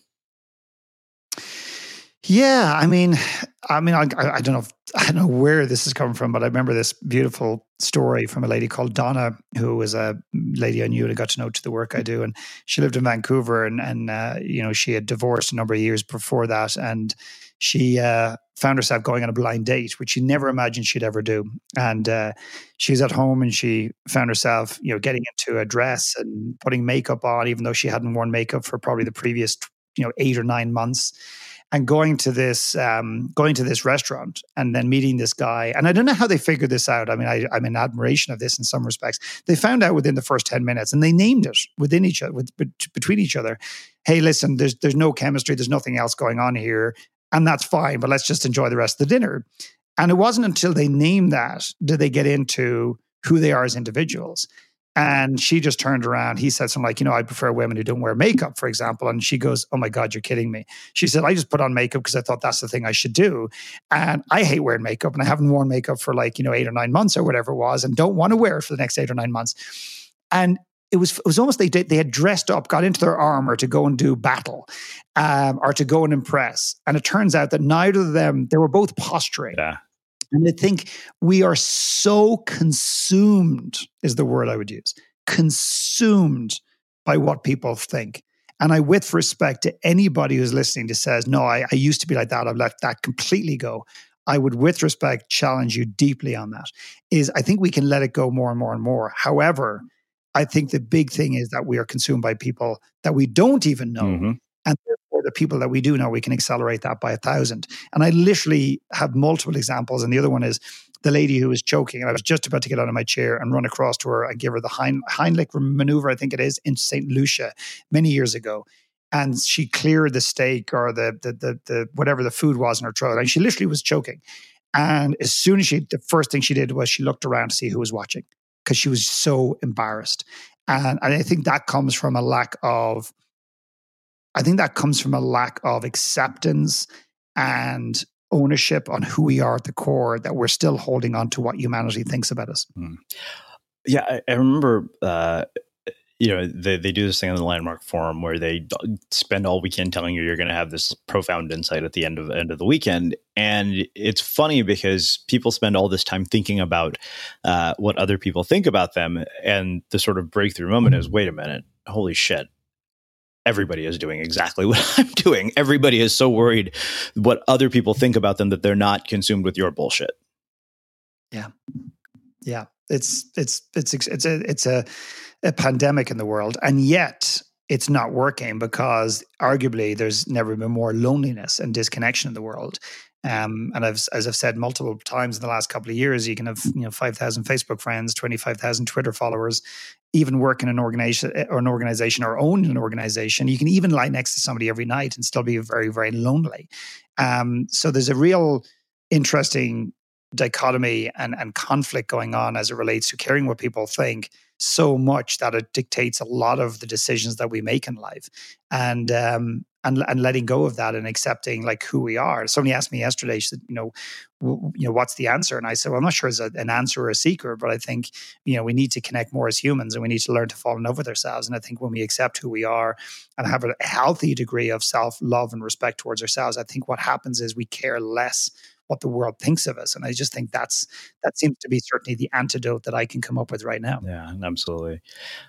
Yeah, I don't know where this is coming from, but I remember this beautiful story from a lady called Donna, who was a lady I knew and I got to know to the work I do, and she lived in Vancouver, and she had divorced a number of years before that, and she found herself going on a blind date, which she never imagined she'd ever do. And she was at home, and she found herself, getting into a dress and putting makeup on, even though she hadn't worn makeup for probably the previous 8 or 9 months. And going to this restaurant and then meeting this guy. And I don't know how they figured this out. I mean, I'm in admiration of this in some respects. They found out within the first 10 minutes, and they named it within each other, between each other. Hey, listen, there's no chemistry. There's nothing else going on here. And that's fine, but let's just enjoy the rest of the dinner. And it wasn't until they named that did they get into who they are as individuals. And she just turned around. He said something like, I prefer women who don't wear makeup, for example. And she goes, oh my God, you're kidding me. She said, I just put on makeup because I thought that's the thing I should do. And I hate wearing makeup, and I haven't worn makeup for 8 or 9 months or whatever it was, and don't want to wear it for the next 8 or 9 months. And it was almost they had dressed up, got into their armor to go and do battle or to go and impress. And it turns out that neither of them, they were both posturing. Yeah. And I think we are so consumed, is the word I would use, consumed by what people think. And I, with respect to anybody who's listening that says, no, I used to be like that, I've let that completely go, I would, with respect, challenge you deeply on that. I think we can let it go more and more and more. However, I think the big thing is that we are consumed by people that we don't even know. Mm-hmm. And therefore, the people that we do know, we can accelerate that by 1,000. And I literally have multiple examples. And the other one is the lady who was choking. And I was just about to get out of my chair and run across to her and give her the Heimlich maneuver, I think it is, in St. Lucia many years ago. And she cleared the steak or the whatever the food was in her throat. And she literally was choking. And as soon as the first thing she did was she looked around to see who was watching, because she was so embarrassed. And I think that comes from a lack of acceptance and ownership on who we are at the core, that we're still holding on to what humanity thinks about us. Yeah, I remember, they do this thing on the Landmark Forum where they spend all weekend telling you're going to have this profound insight at the end of the weekend. And it's funny because people spend all this time thinking about what other people think about them. And the sort of breakthrough moment is, wait a minute, holy shit. Everybody is doing exactly what I'm doing. Everybody is so worried what other people think about them that they're not consumed with your bullshit. Yeah. Yeah. It's a pandemic in the world, and yet it's not working because arguably there's never been more loneliness and disconnection in the world. And as I've said multiple times in the last couple of years, you can have 5,000 Facebook friends, 25,000 Twitter followers, even work in an organization or own an organization. You can even lie next to somebody every night and still be very, very lonely. So there's a real interesting dichotomy and conflict going on as it relates to caring what people think so much that it dictates a lot of the decisions that we make in life, and letting go of that and accepting like who we are. Somebody asked me yesterday, she said, what's the answer? And I said, well, I'm not sure it's an answer or a secret, but I think, we need to connect more as humans, and we need to learn to fall in love with ourselves. And I think when we accept who we are and have a healthy degree of self-love and respect towards ourselves, I think what happens is we care less what the world thinks of us. And I just think that seems to be certainly the antidote that I can come up with right now. Yeah, absolutely.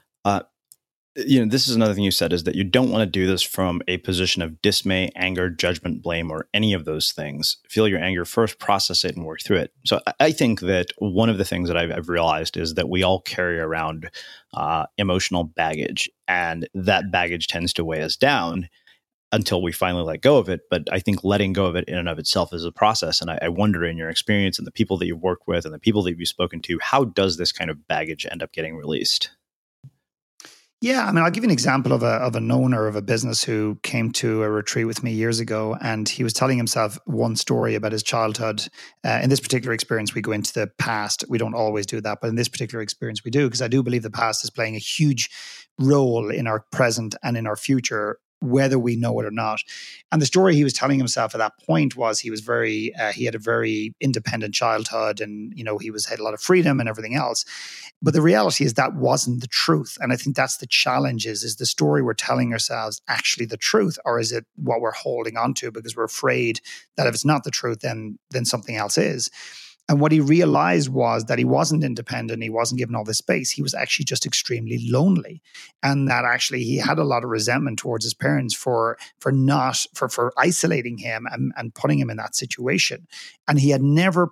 This is another thing you said, is that you don't want to do this from a position of dismay, anger, judgment, blame, or any of those things. Feel your anger first, process it, and work through it. So I think that one of the things that I've realized is that we all carry around emotional baggage, and that baggage tends to weigh us down until we finally let go of it. But I think letting go of it in and of itself is a process. And I wonder, in your experience and the people that you've worked with and the people that you've spoken to, how does this kind of baggage end up getting released? Yeah, I mean, I'll give you an example of an owner of a business who came to a retreat with me years ago, and he was telling himself one story about his childhood. In this particular experience, we go into the past. We don't always do that, but in this particular experience, we do, because I do believe the past is playing a huge role in our present and in our future, whether we know it or not. And the story he was telling himself at that point was he had a very independent childhood, and, had a lot of freedom and everything else. But the reality is that wasn't the truth. And I think that's the challenge is the story we're telling ourselves actually the truth, or is it what we're holding on to because we're afraid that if it's not the truth, then something else is. And what he realized was that he wasn't independent. He wasn't given all this space. He was actually just extremely lonely. And that actually he had a lot of resentment towards his parents for isolating him and putting him in that situation. And he'd never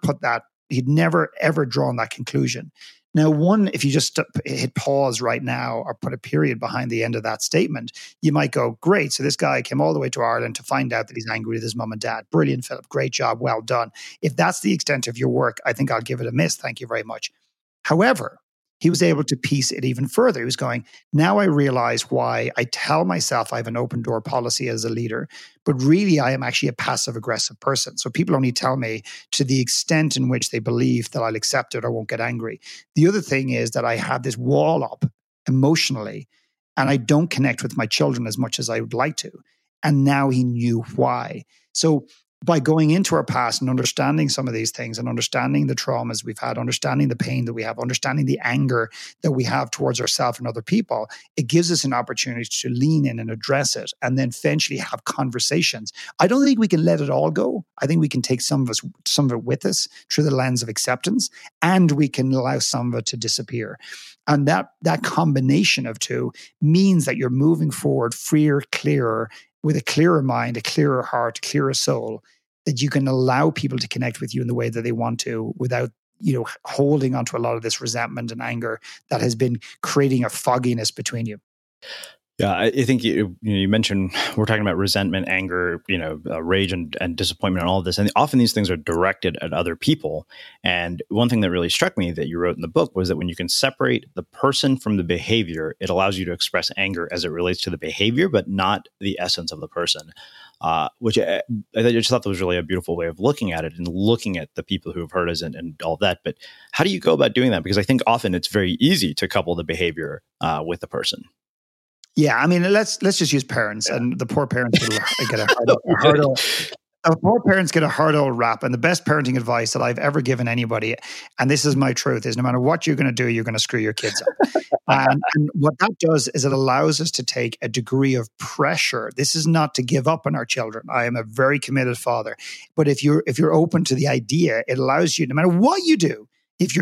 ever drawn that conclusion. Now, if you just hit pause right now or put a period behind the end of that statement, you might go, great. So this guy came all the way to Ireland to find out that he's angry with his mom and dad. Brilliant, Philip. Great job. Well done. If that's the extent of your work, I think I'll give it a miss. Thank you very much. However, he was able to piece it even further. He was going, now I realize why I tell myself I have an open door policy as a leader, but really I am actually a passive aggressive person. So people only tell me to the extent in which they believe that I'll accept it or won't get angry. The other thing is that I have this wall up emotionally, and I don't connect with my children as much as I would like to. And now he knew why. So by going into our past and understanding some of these things and understanding the traumas we've had, understanding the pain that we have, understanding the anger that we have towards ourselves and other people, it gives us an opportunity to lean in and address it and then eventually have conversations. I don't think we can let it all go. I think we can take some of it with us through the lens of acceptance, and we can allow some of it to disappear. And that combination of two means that you're moving forward freer, clearer, with a clearer mind, a clearer heart, clearer soul, that you can allow people to connect with you in the way that they want to without, holding onto a lot of this resentment and anger that has been creating a fogginess between you. Yeah, I think you mentioned we're talking about resentment, anger, rage and disappointment and all of this. And often these things are directed at other people. And one thing that really struck me that you wrote in the book was that when you can separate the person from the behavior, it allows you to express anger as it relates to the behavior, but not the essence of the person, which I just thought that was really a beautiful way of looking at it and looking at the people who have hurt us and all of that. But how do you go about doing that? Because I think often it's very easy to couple the behavior with the person. Yeah, I mean, let's just use parents, and the poor parents get a hard old. Poor parents get a hard old rap, and the best parenting advice that I've ever given anybody, and this is my truth, is no matter what you're going to do, you're going to screw your kids up. and what that does is it allows us to take a degree of pressure. This is not to give up on our children. I am a very committed father, but if you're open to the idea, it allows you, no matter what you do, if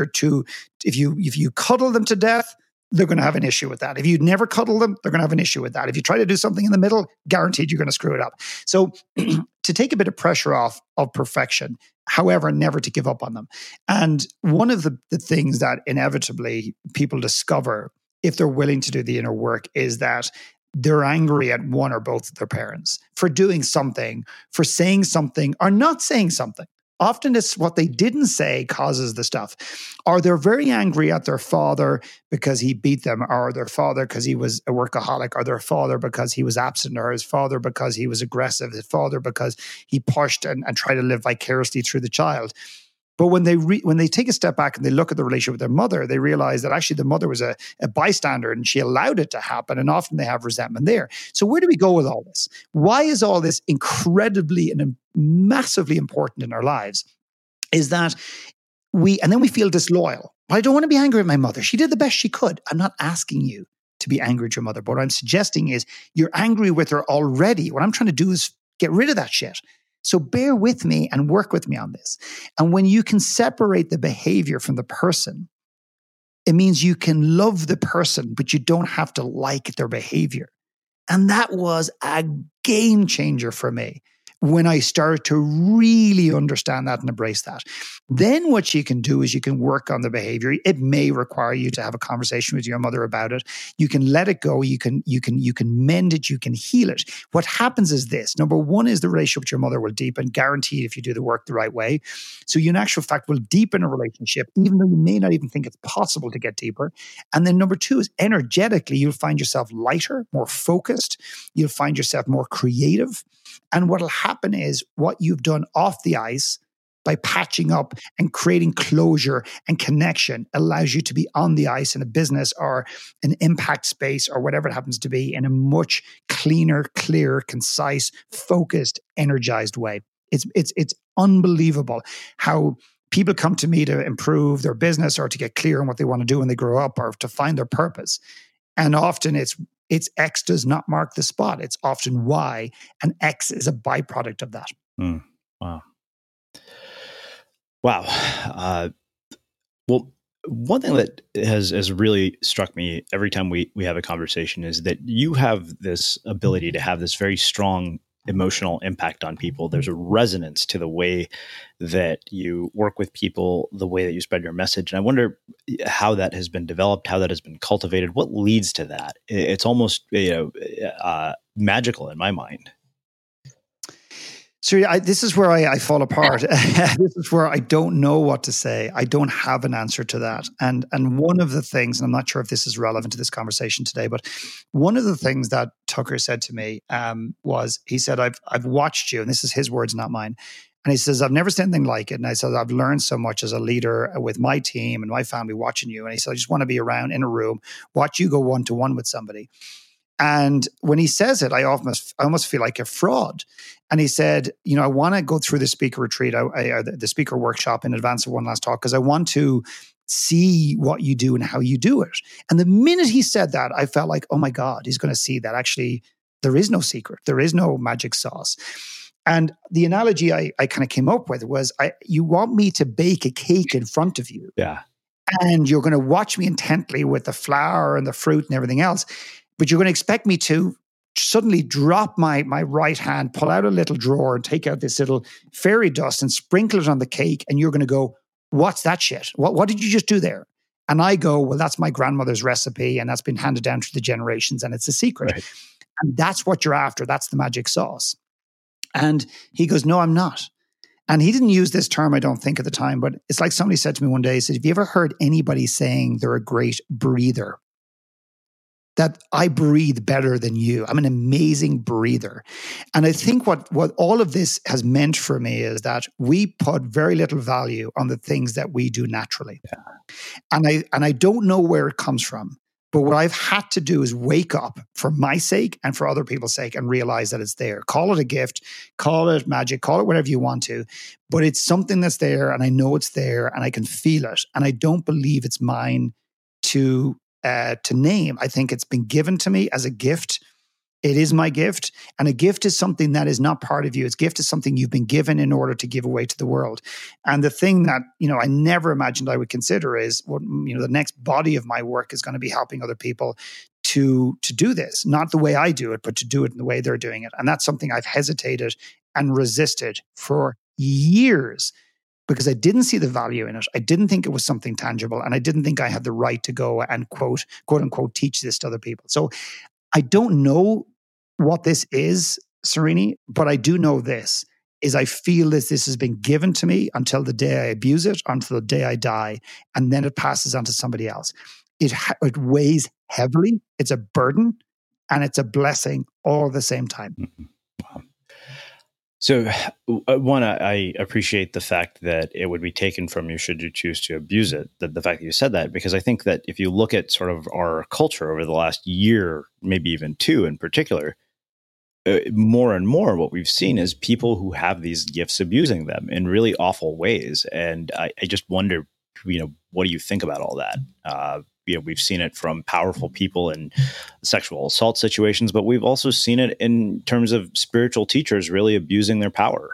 you cuddle them to death, they're going to have an issue with that. If you never cuddle them, they're going to have an issue with that. If you try to do something in the middle, guaranteed you're going to screw it up. So to take a bit of pressure off of perfection, however, never to give up on them. And one of the things that inevitably people discover if they're willing to do the inner work is that they're angry at one or both of their parents for doing something, for saying something or not saying something. Often it's what they didn't say causes the stuff. Or they're very angry at their father because he beat them, or their father because he was a workaholic, or their father because he was absent, or his father because he was aggressive, his father because he pushed and tried to live vicariously through the child. But when they take a step back and they look at the relationship with their mother, they realize that actually the mother was a bystander and she allowed it to happen. And often they have resentment there. So where do we go with all this? Why is all this incredibly and massively important in our lives? Is that and then we feel disloyal. Well, I don't want to be angry at my mother. She did the best she could. I'm not asking you to be angry at your mother. But what I'm suggesting is you're angry with her already. What I'm trying to do is get rid of that shit. So bear with me and work with me on this. And when you can separate the behavior from the person, it means you can love the person, but you don't have to like their behavior. And that was a game changer for me when I started to really understand that and embrace that. Then what you can do is you can work on the behavior. It may require you to have a conversation with your mother about it. You can let it go. You can mend it. You can heal it. What happens is this. Number one is the relationship with your mother will deepen, guaranteed if you do the work the right way. So you in actual fact will deepen a relationship, even though you may not even think it's possible to get deeper. And then number two is energetically, you'll find yourself lighter, more focused. You'll find yourself more creative. And what will happen is what you've done off the ice by patching up and creating closure and connection allows you to be on the ice in a business or an impact space or whatever it happens to be in a much cleaner, clearer, concise, focused, energized way. It's unbelievable how people come to me to improve their business or to get clear on what they want to do when they grow up or to find their purpose. And often it's X does not mark the spot. It's often Y, and X is a byproduct of that. Wow. Well, one thing that has really struck me every time we have a conversation is that you have this ability to have this very strong emotional impact on people. There's a resonance to the way that you work with people, the way that you spread your message. And I wonder how that has been developed, how that has been cultivated, what leads to that. It's almost magical in my mind. So this is where I fall apart. This is where I don't know what to say. I don't have an answer to that. And one of the things, and I'm not sure if this is relevant to this conversation today, but one of the things that Tucker said to me was, he said, I've watched you, and this is his words, not mine. And he says, I've never seen anything like it. And I said, I've learned so much as a leader with my team and my family watching you. And he said, I just want to be around in a room, watch you go one-to-one with somebody. And when he says it, I almost feel like a fraud. And he said, I want to go through the speaker retreat, the speaker workshop in advance of One Last Talk, because I want to see what you do and how you do it. And the minute he said that, I felt like, oh my God, he's going to see that actually there is no secret. There is no magic sauce. And the analogy I kind of came up with was, you want me to bake a cake in front of you. Yeah. And you're going to watch me intently with the flour and the fruit and everything else. But you're going to expect me to suddenly drop my right hand, pull out a little drawer and take out this little fairy dust and sprinkle it on the cake. And you're going to go, what's that shit? What did you just do there? And I go, well, that's my grandmother's recipe and that's been handed down through the generations and it's a secret. Right. And that's what you're after. That's the magic sauce. And he goes, no, I'm not. And he didn't use this term, I don't think, at the time, but it's like somebody said to me one day, he said, have you ever heard anybody saying they're a great breather? That I breathe better than you. I'm an amazing breather. And I think what all of this has meant for me is that we put very little value on the things that we do naturally. Yeah. And I don't know where it comes from. But what I've had to do is wake up for my sake and for other people's sake and realize that it's there. Call it a gift, call it magic, call it whatever you want to. But it's something that's there and I know it's there and I can feel it. And I don't believe it's mine to name. I think it's been given to me as a gift. It is my gift. And a gift is something that is not part of you. It's gift is something you've been given in order to give away to the world. And the thing that, I never imagined I would consider is what, the next body of my work is going to be helping other people to do this, not the way I do it, but to do it in the way they're doing it. And that's something I've hesitated and resisted for years, because I didn't see the value in it. I didn't think it was something tangible. And I didn't think I had the right to go and quote unquote, teach this to other people. So I don't know what this is, Srini, but I do know this. is I feel this has been given to me until the day I abuse it, until the day I die, and then it passes on to somebody else. It weighs heavily. It's a burden, and it's a blessing all at the same time. Wow. So, one, I appreciate the fact that it would be taken from you should you choose to abuse it. The fact that you said that, because I think that if you look at sort of our culture over the last year, maybe even two in particular, more and more what we've seen is people who have these gifts abusing them in really awful ways. And I just wonder, what do you think about all that? We've seen it from powerful people in sexual assault situations, but we've also seen it in terms of spiritual teachers really abusing their power.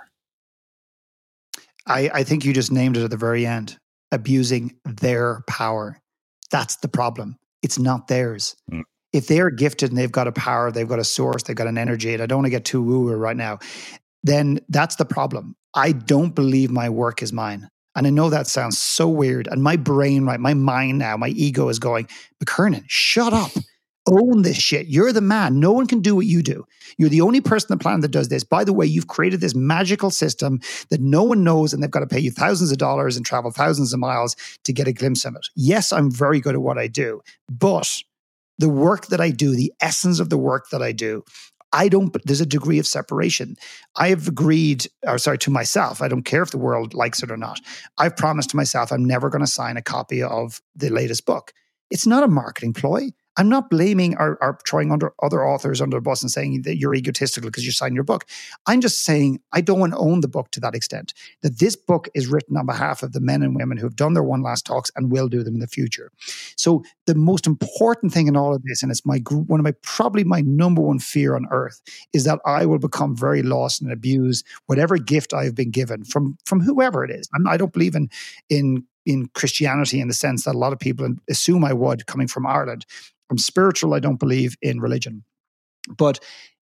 I think you just named it at the very end, abusing their power. That's the problem. It's not theirs. Mm. If they're gifted and they've got a power, they've got a source, they've got an energy, and I don't want to get too woo-woo right now, then that's the problem. I don't believe my work is mine. And I know that sounds so weird. And my brain, right, my mind now, my ego is going, McKernan, shut up. Own this shit. You're the man. No one can do what you do. You're the only person on the planet that does this. By the way, you've created this magical system that no one knows, and they've got to pay you thousands of dollars and travel thousands of miles to get a glimpse of it. Yes, I'm very good at what I do, but the work that I do, the essence of the work that I do, there's a degree of separation. I have agreed, to myself, I don't care if the world likes it or not. I've promised to myself I'm never going to sign a copy of the latest book. It's not a marketing ploy. I'm not blaming or throwing under other authors under the bus and saying that you're egotistical because you signed your book. I'm just saying I don't want to own the book to that extent. That this book is written on behalf of the men and women who have done their one last talks and will do them in the future. So the most important thing in all of this, and it's probably my number one fear on earth, is that I will become very lost and abuse whatever gift I have been given from whoever it is. I don't believe in Christianity in the sense that a lot of people assume I would, coming from Ireland. From spiritual, I don't believe in religion. But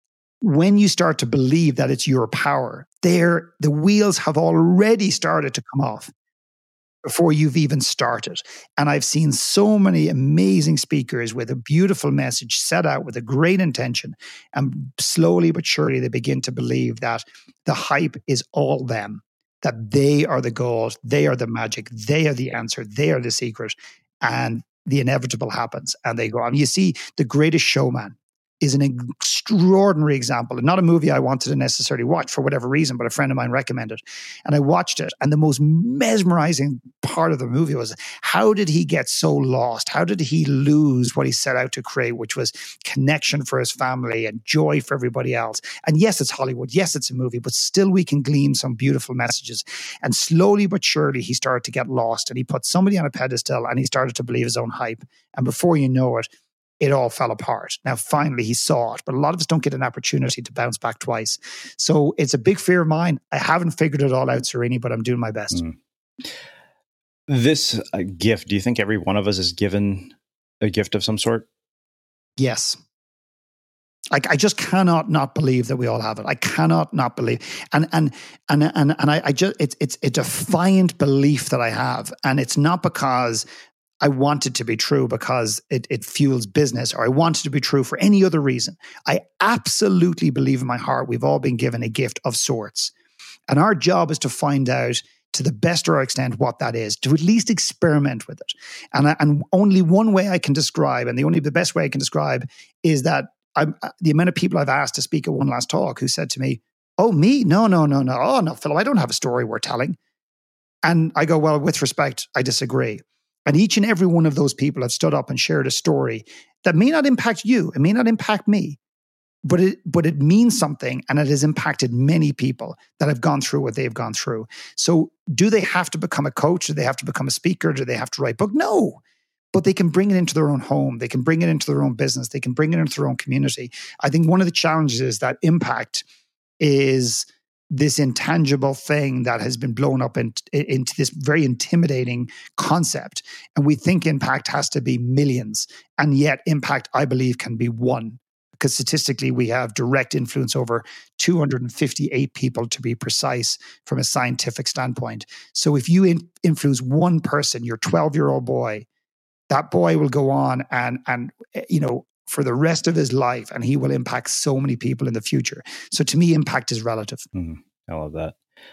when you start to believe that it's your power, the wheels have already started to come off before you've even started. And I've seen so many amazing speakers with a beautiful message set out with a great intention. And slowly but surely, they begin to believe that the hype is all them, that they are the gold, they are the magic, they are the answer, they are the secret. And the inevitable happens and they go on. You see, The Greatest Showman is an extraordinary example, and not a movie I wanted to necessarily watch for whatever reason, but a friend of mine recommended. And I watched it, and the most mesmerizing part of the movie was, how did he get so lost? How did he lose what he set out to create, which was connection for his family and joy for everybody else? And yes, it's Hollywood. Yes, it's a movie, but still we can glean some beautiful messages. And slowly but surely, he started to get lost, and he put somebody on a pedestal, and he started to believe his own hype. And before you know it, it all fell apart. Now, finally, he saw it, but a lot of us don't get an opportunity to bounce back twice. So it's a big fear of mine. I haven't figured it all out, Srini, but I'm doing my best. This gift, do you think every one of us is given a gift of some sort? Yes. I just cannot not believe that we all have it. I cannot not believe, and I just it's a defiant belief that I have, and it's not because I want it to be true because it fuels business, or I want it to be true for any other reason. I absolutely believe in my heart we've all been given a gift of sorts. And our job is to find out to the best of our extent what that is, to at least experiment with it. And only one way I can describe, and the best way I can describe is that the amount of people I've asked to speak at one last talk who said to me, oh, me? No. Oh, no, Philip, I don't have a story worth telling. And I go, well, with respect, I disagree. And each and every one of those people have stood up and shared a story that may not impact you. It may not impact me, but it means something, and it has impacted many people that have gone through what they've gone through. So do they have to become a coach? Do they have to become a speaker? Do they have to write a book? No, but they can bring it into their own home. They can bring it into their own business. They can bring it into their own community. I think one of the challenges is that impact is this intangible thing that has been blown up into this very intimidating concept. And we think impact has to be millions. And yet impact, I believe, can be one. Because statistically, we have direct influence over 258 people, to be precise, from a scientific standpoint. So if you influence one person, your 12-year-old boy, that boy will go on and for the rest of his life, and he will impact so many people in the future. So to me, impact is relative. Mm-hmm. I love that.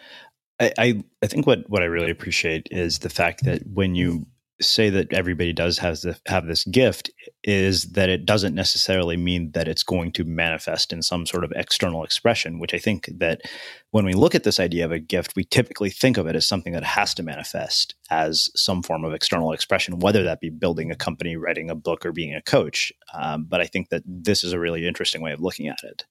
I think what I really appreciate is the fact that when you say that everybody does have this gift, is that it doesn't necessarily mean that it's going to manifest in some sort of external expression, which I think that when we look at this idea of a gift, we typically think of it as something that has to manifest as some form of external expression, whether that be building a company, writing a book, or being a coach. But I think that this is a really interesting way of looking at it.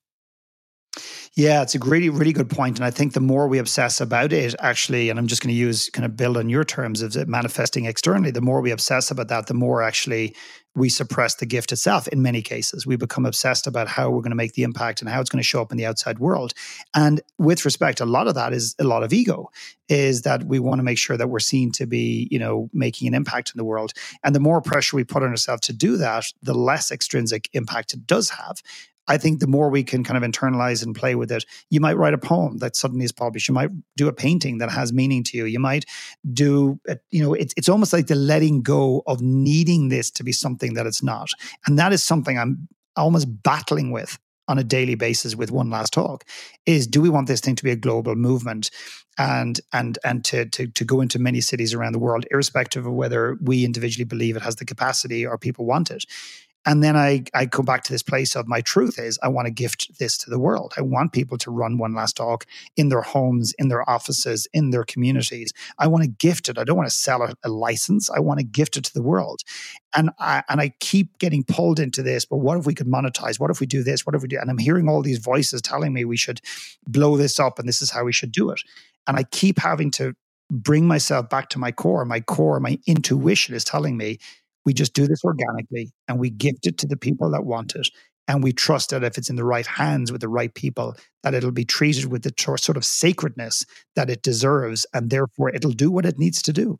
Yeah, it's a really, really good point. And I think the more we obsess about it, actually, and I'm just going to kind of build on your terms of it manifesting externally, the more we obsess about that, the more actually we suppress the gift itself. In many cases, we become obsessed about how we're going to make the impact and how it's going to show up in the outside world. And with respect, a lot of that is a lot of ego, is that we want to make sure that we're seen to be, making an impact in the world. And the more pressure we put on ourselves to do that, the less extrinsic impact it does have. I think the more we can kind of internalize and play with it, you might write a poem that suddenly is published. You might do a painting that has meaning to you. You might do, it's almost like the letting go of needing this to be something that it's not. And that is something I'm almost battling with on a daily basis with One Last Talk, is do we want this thing to be a global movement and to go into many cities around the world, irrespective of whether we individually believe it has the capacity or people want it. And then I go back to this place of my truth is I want to gift this to the world. I want people to run One Last Talk in their homes, in their offices, in their communities. I want to gift it. I don't want to sell a license. I want to gift it to the world. And I keep getting pulled into this, but what if we could monetize? What if we do this? What if we do? And I'm hearing all these voices telling me we should blow this up and this is how we should do it. And I keep having to bring myself back to my core. My intuition is telling me, we just do this organically and we gift it to the people that want it. And we trust that if it's in the right hands with the right people, that it'll be treated with the sort of sacredness that it deserves. And therefore it'll do what it needs to do.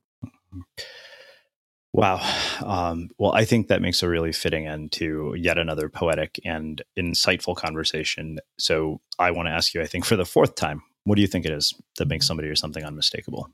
Wow. Well, I think that makes a really fitting end to yet another poetic and insightful conversation. So I want to ask you, I think for the fourth time, what do you think it is that makes somebody or something unmistakable?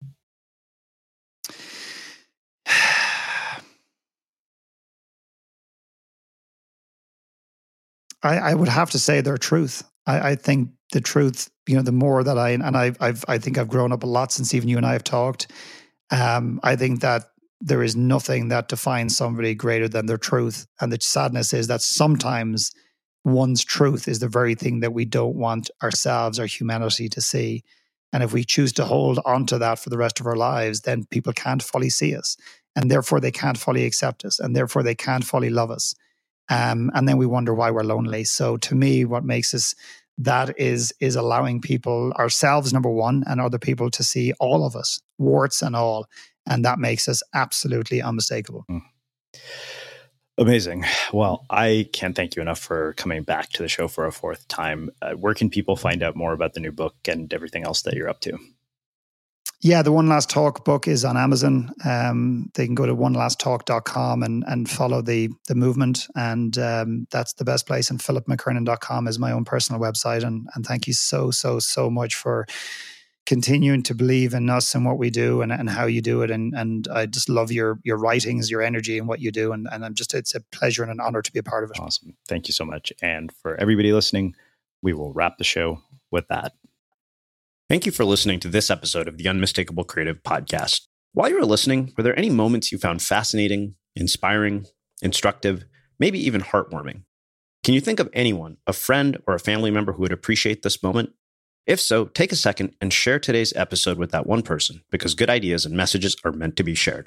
I would have to say their truth. I think the truth, the more that I think I've grown up a lot since even you and I have talked. I think that there is nothing that defines somebody greater than their truth. And the sadness is that sometimes one's truth is the very thing that we don't want ourselves, our humanity to see. And if we choose to hold onto that for the rest of our lives, then people can't fully see us. And therefore they can't fully accept us. And therefore they can't fully love us. And then we wonder why we're lonely. So to me, what makes us that is allowing people, ourselves, number one, and other people to see all of us, warts and all. And that makes us absolutely unmistakable. Amazing. Well, I can't thank you enough for coming back to the show for a fourth time. Where can people find out more about the new book and everything else that you're up to? Yeah, the One Last Talk book is on Amazon. They can go to onelasttalk.com and follow the movement. And that's the best place. And philipmckernan.com is my own personal website. And thank you so much for continuing to believe in us and what we do and how you do it. And I just love your writings, your energy and what you do. And it's a pleasure and an honor to be a part of it. Awesome. Thank you so much. And for everybody listening, we will wrap the show with that. Thank you for listening to this episode of the Unmistakable Creative Podcast. While you were listening, were there any moments you found fascinating, inspiring, instructive, maybe even heartwarming? Can you think of anyone, a friend or a family member who would appreciate this moment? If so, take a second and share today's episode with that one person, because good ideas and messages are meant to be shared.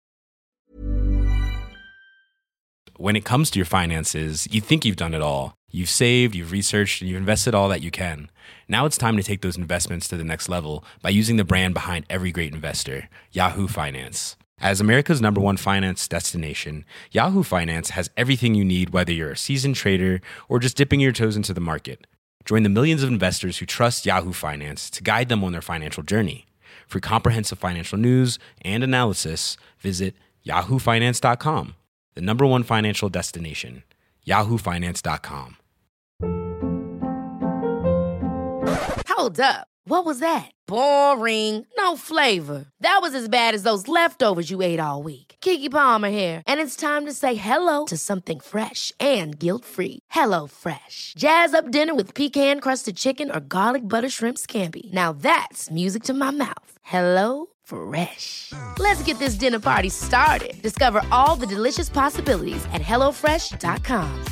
When it comes to your finances, you think you've done it all. You've saved, you've researched, and you've invested all that you can. Now it's time to take those investments to the next level by using the brand behind every great investor, Yahoo Finance. As America's #1 finance destination, Yahoo Finance has everything you need, whether you're a seasoned trader or just dipping your toes into the market. Join the millions of investors who trust Yahoo Finance to guide them on their financial journey. For comprehensive financial news and analysis, visit yahoofinance.com, the #1 financial destination, yahoofinance.com. Hold up. What was that? Boring. No flavor. That was as bad as those leftovers you ate all week. Keke Palmer here, and it's time to say hello to something fresh and guilt-free. Hello Fresh. Jazz up dinner with pecan-crusted chicken or garlic butter shrimp scampi. Now that's music to my mouth. Hello Fresh. Let's get this dinner party started. Discover all the delicious possibilities at HelloFresh.com.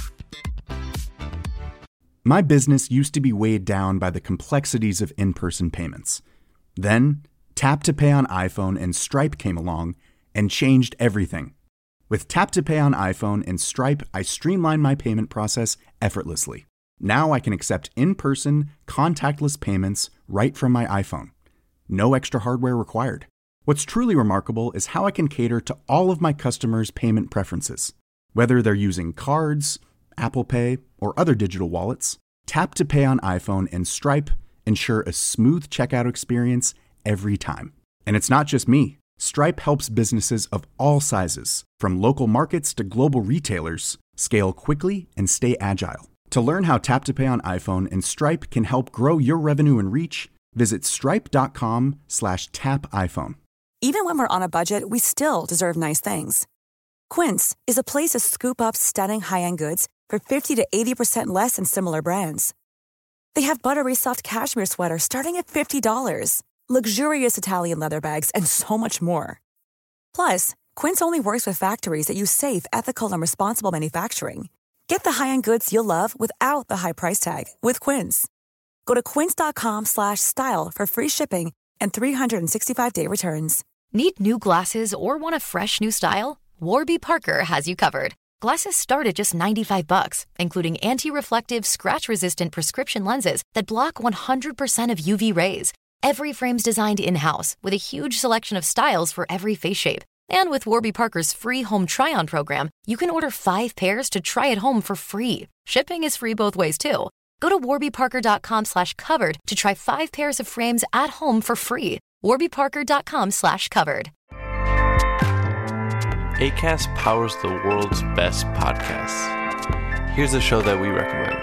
My business used to be weighed down by the complexities of in-person payments. Then, Tap to Pay on iPhone and Stripe came along and changed everything. With Tap to Pay on iPhone and Stripe, I streamlined my payment process effortlessly. Now I can accept in-person, contactless payments right from my iPhone. No extra hardware required. What's truly remarkable is how I can cater to all of my customers' payment preferences. Whether they're using cards, Apple Pay, or other digital wallets, Tap to Pay on iPhone and Stripe ensure a smooth checkout experience every time. And it's not just me. Stripe helps businesses of all sizes, from local markets to global retailers, scale quickly and stay agile. To learn how Tap to Pay on iPhone and Stripe can help grow your revenue and reach, visit stripe.com/tapiphone. Even when we're on a budget, we still deserve nice things. Quince is a place to scoop up stunning high-end goods for 50 to 80% less than similar brands. They have buttery soft cashmere sweaters starting at $50, luxurious Italian leather bags, and so much more. Plus, Quince only works with factories that use safe, ethical, and responsible manufacturing. Get the high-end goods you'll love without the high price tag with Quince. Go to quince.com/style for free shipping and 365-day returns. Need new glasses or want a fresh new style? Warby Parker has you covered. Glasses start at just $95, including anti-reflective, scratch-resistant prescription lenses that block 100% of UV rays. Every frame's designed in-house with a huge selection of styles for every face shape. And with Warby Parker's free home try-on program, you can order 5 pairs to try at home for free. Shipping is free both ways, too. Go to warbyparker.com/covered to try 5 pairs of frames at home for free. warbyparker.com/covered. Acast powers the world's best podcasts. Here's a show that we recommend.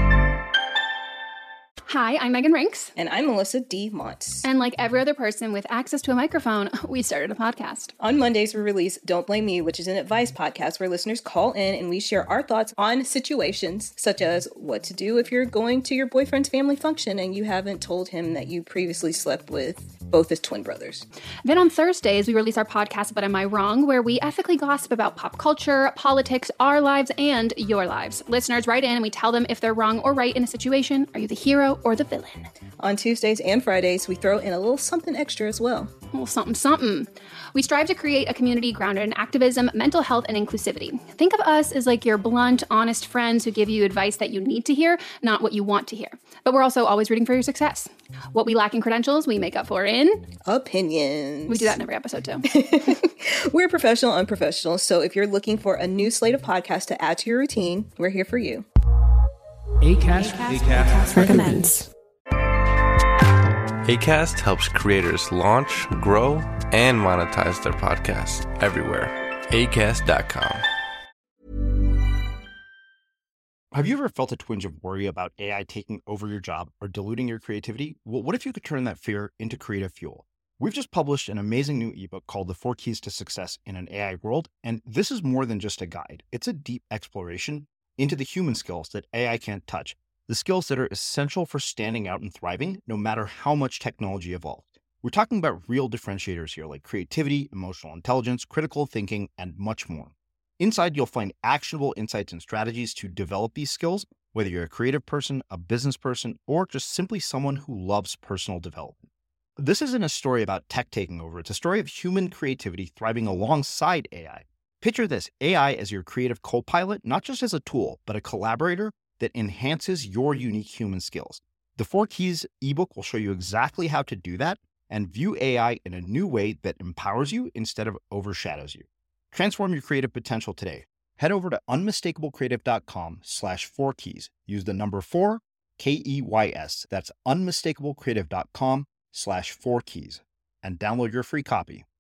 Hi, I'm Megan Rinks. And I'm Melissa D. Montz. And like every other person with access to a microphone, we started a podcast. On Mondays, we release Don't Blame Me, which is an advice podcast where listeners call in and we share our thoughts on situations such as what to do if you're going to your boyfriend's family function and you haven't told him that you previously slept with both his twin brothers. Then on Thursdays, we release our podcast, But Am I Wrong?, where we ethically gossip about pop culture, politics, our lives, and your lives. Listeners write in and we tell them if they're wrong or right in a situation. Are you the hero or the villain? On Tuesdays and Fridays, we throw in a little something extra as well. A little something. We strive to create a community grounded in activism, mental health, and inclusivity. Think of us as like your blunt, honest friends who give you advice that you need to hear, not what you want to hear. But we're also always rooting for your success. What we lack in credentials, we make up for in opinions. We do that in every episode, too. We're professional, unprofessional. So if you're looking for a new slate of podcasts to add to your routine, we're here for you. Acast recommends. Acast helps creators launch, grow, and monetize their podcasts everywhere. Acast.com. Have you ever felt a twinge of worry about AI taking over your job or diluting your creativity? Well, what if you could turn that fear into creative fuel? We've just published an amazing new ebook called The 4 Keys to Success in an AI World, and this is more than just a guide. It's a deep exploration into the human skills that AI can't touch, the skills that are essential for standing out and thriving, no matter how much technology evolved. We're talking about real differentiators here, like creativity, emotional intelligence, critical thinking, and much more. Inside, you'll find actionable insights and strategies to develop these skills, whether you're a creative person, a business person, or just simply someone who loves personal development. This isn't a story about tech taking over. It's a story of human creativity thriving alongside AI. Picture this, AI as your creative co-pilot, not just as a tool, but a collaborator that enhances your unique human skills. The 4 Keys ebook will show you exactly how to do that and view AI in a new way that empowers you instead of overshadows you. Transform your creative potential today. Head over to unmistakablecreative.com/4keys. Use the number 4, KEYS. That's unmistakablecreative.com/4keys and download your free copy.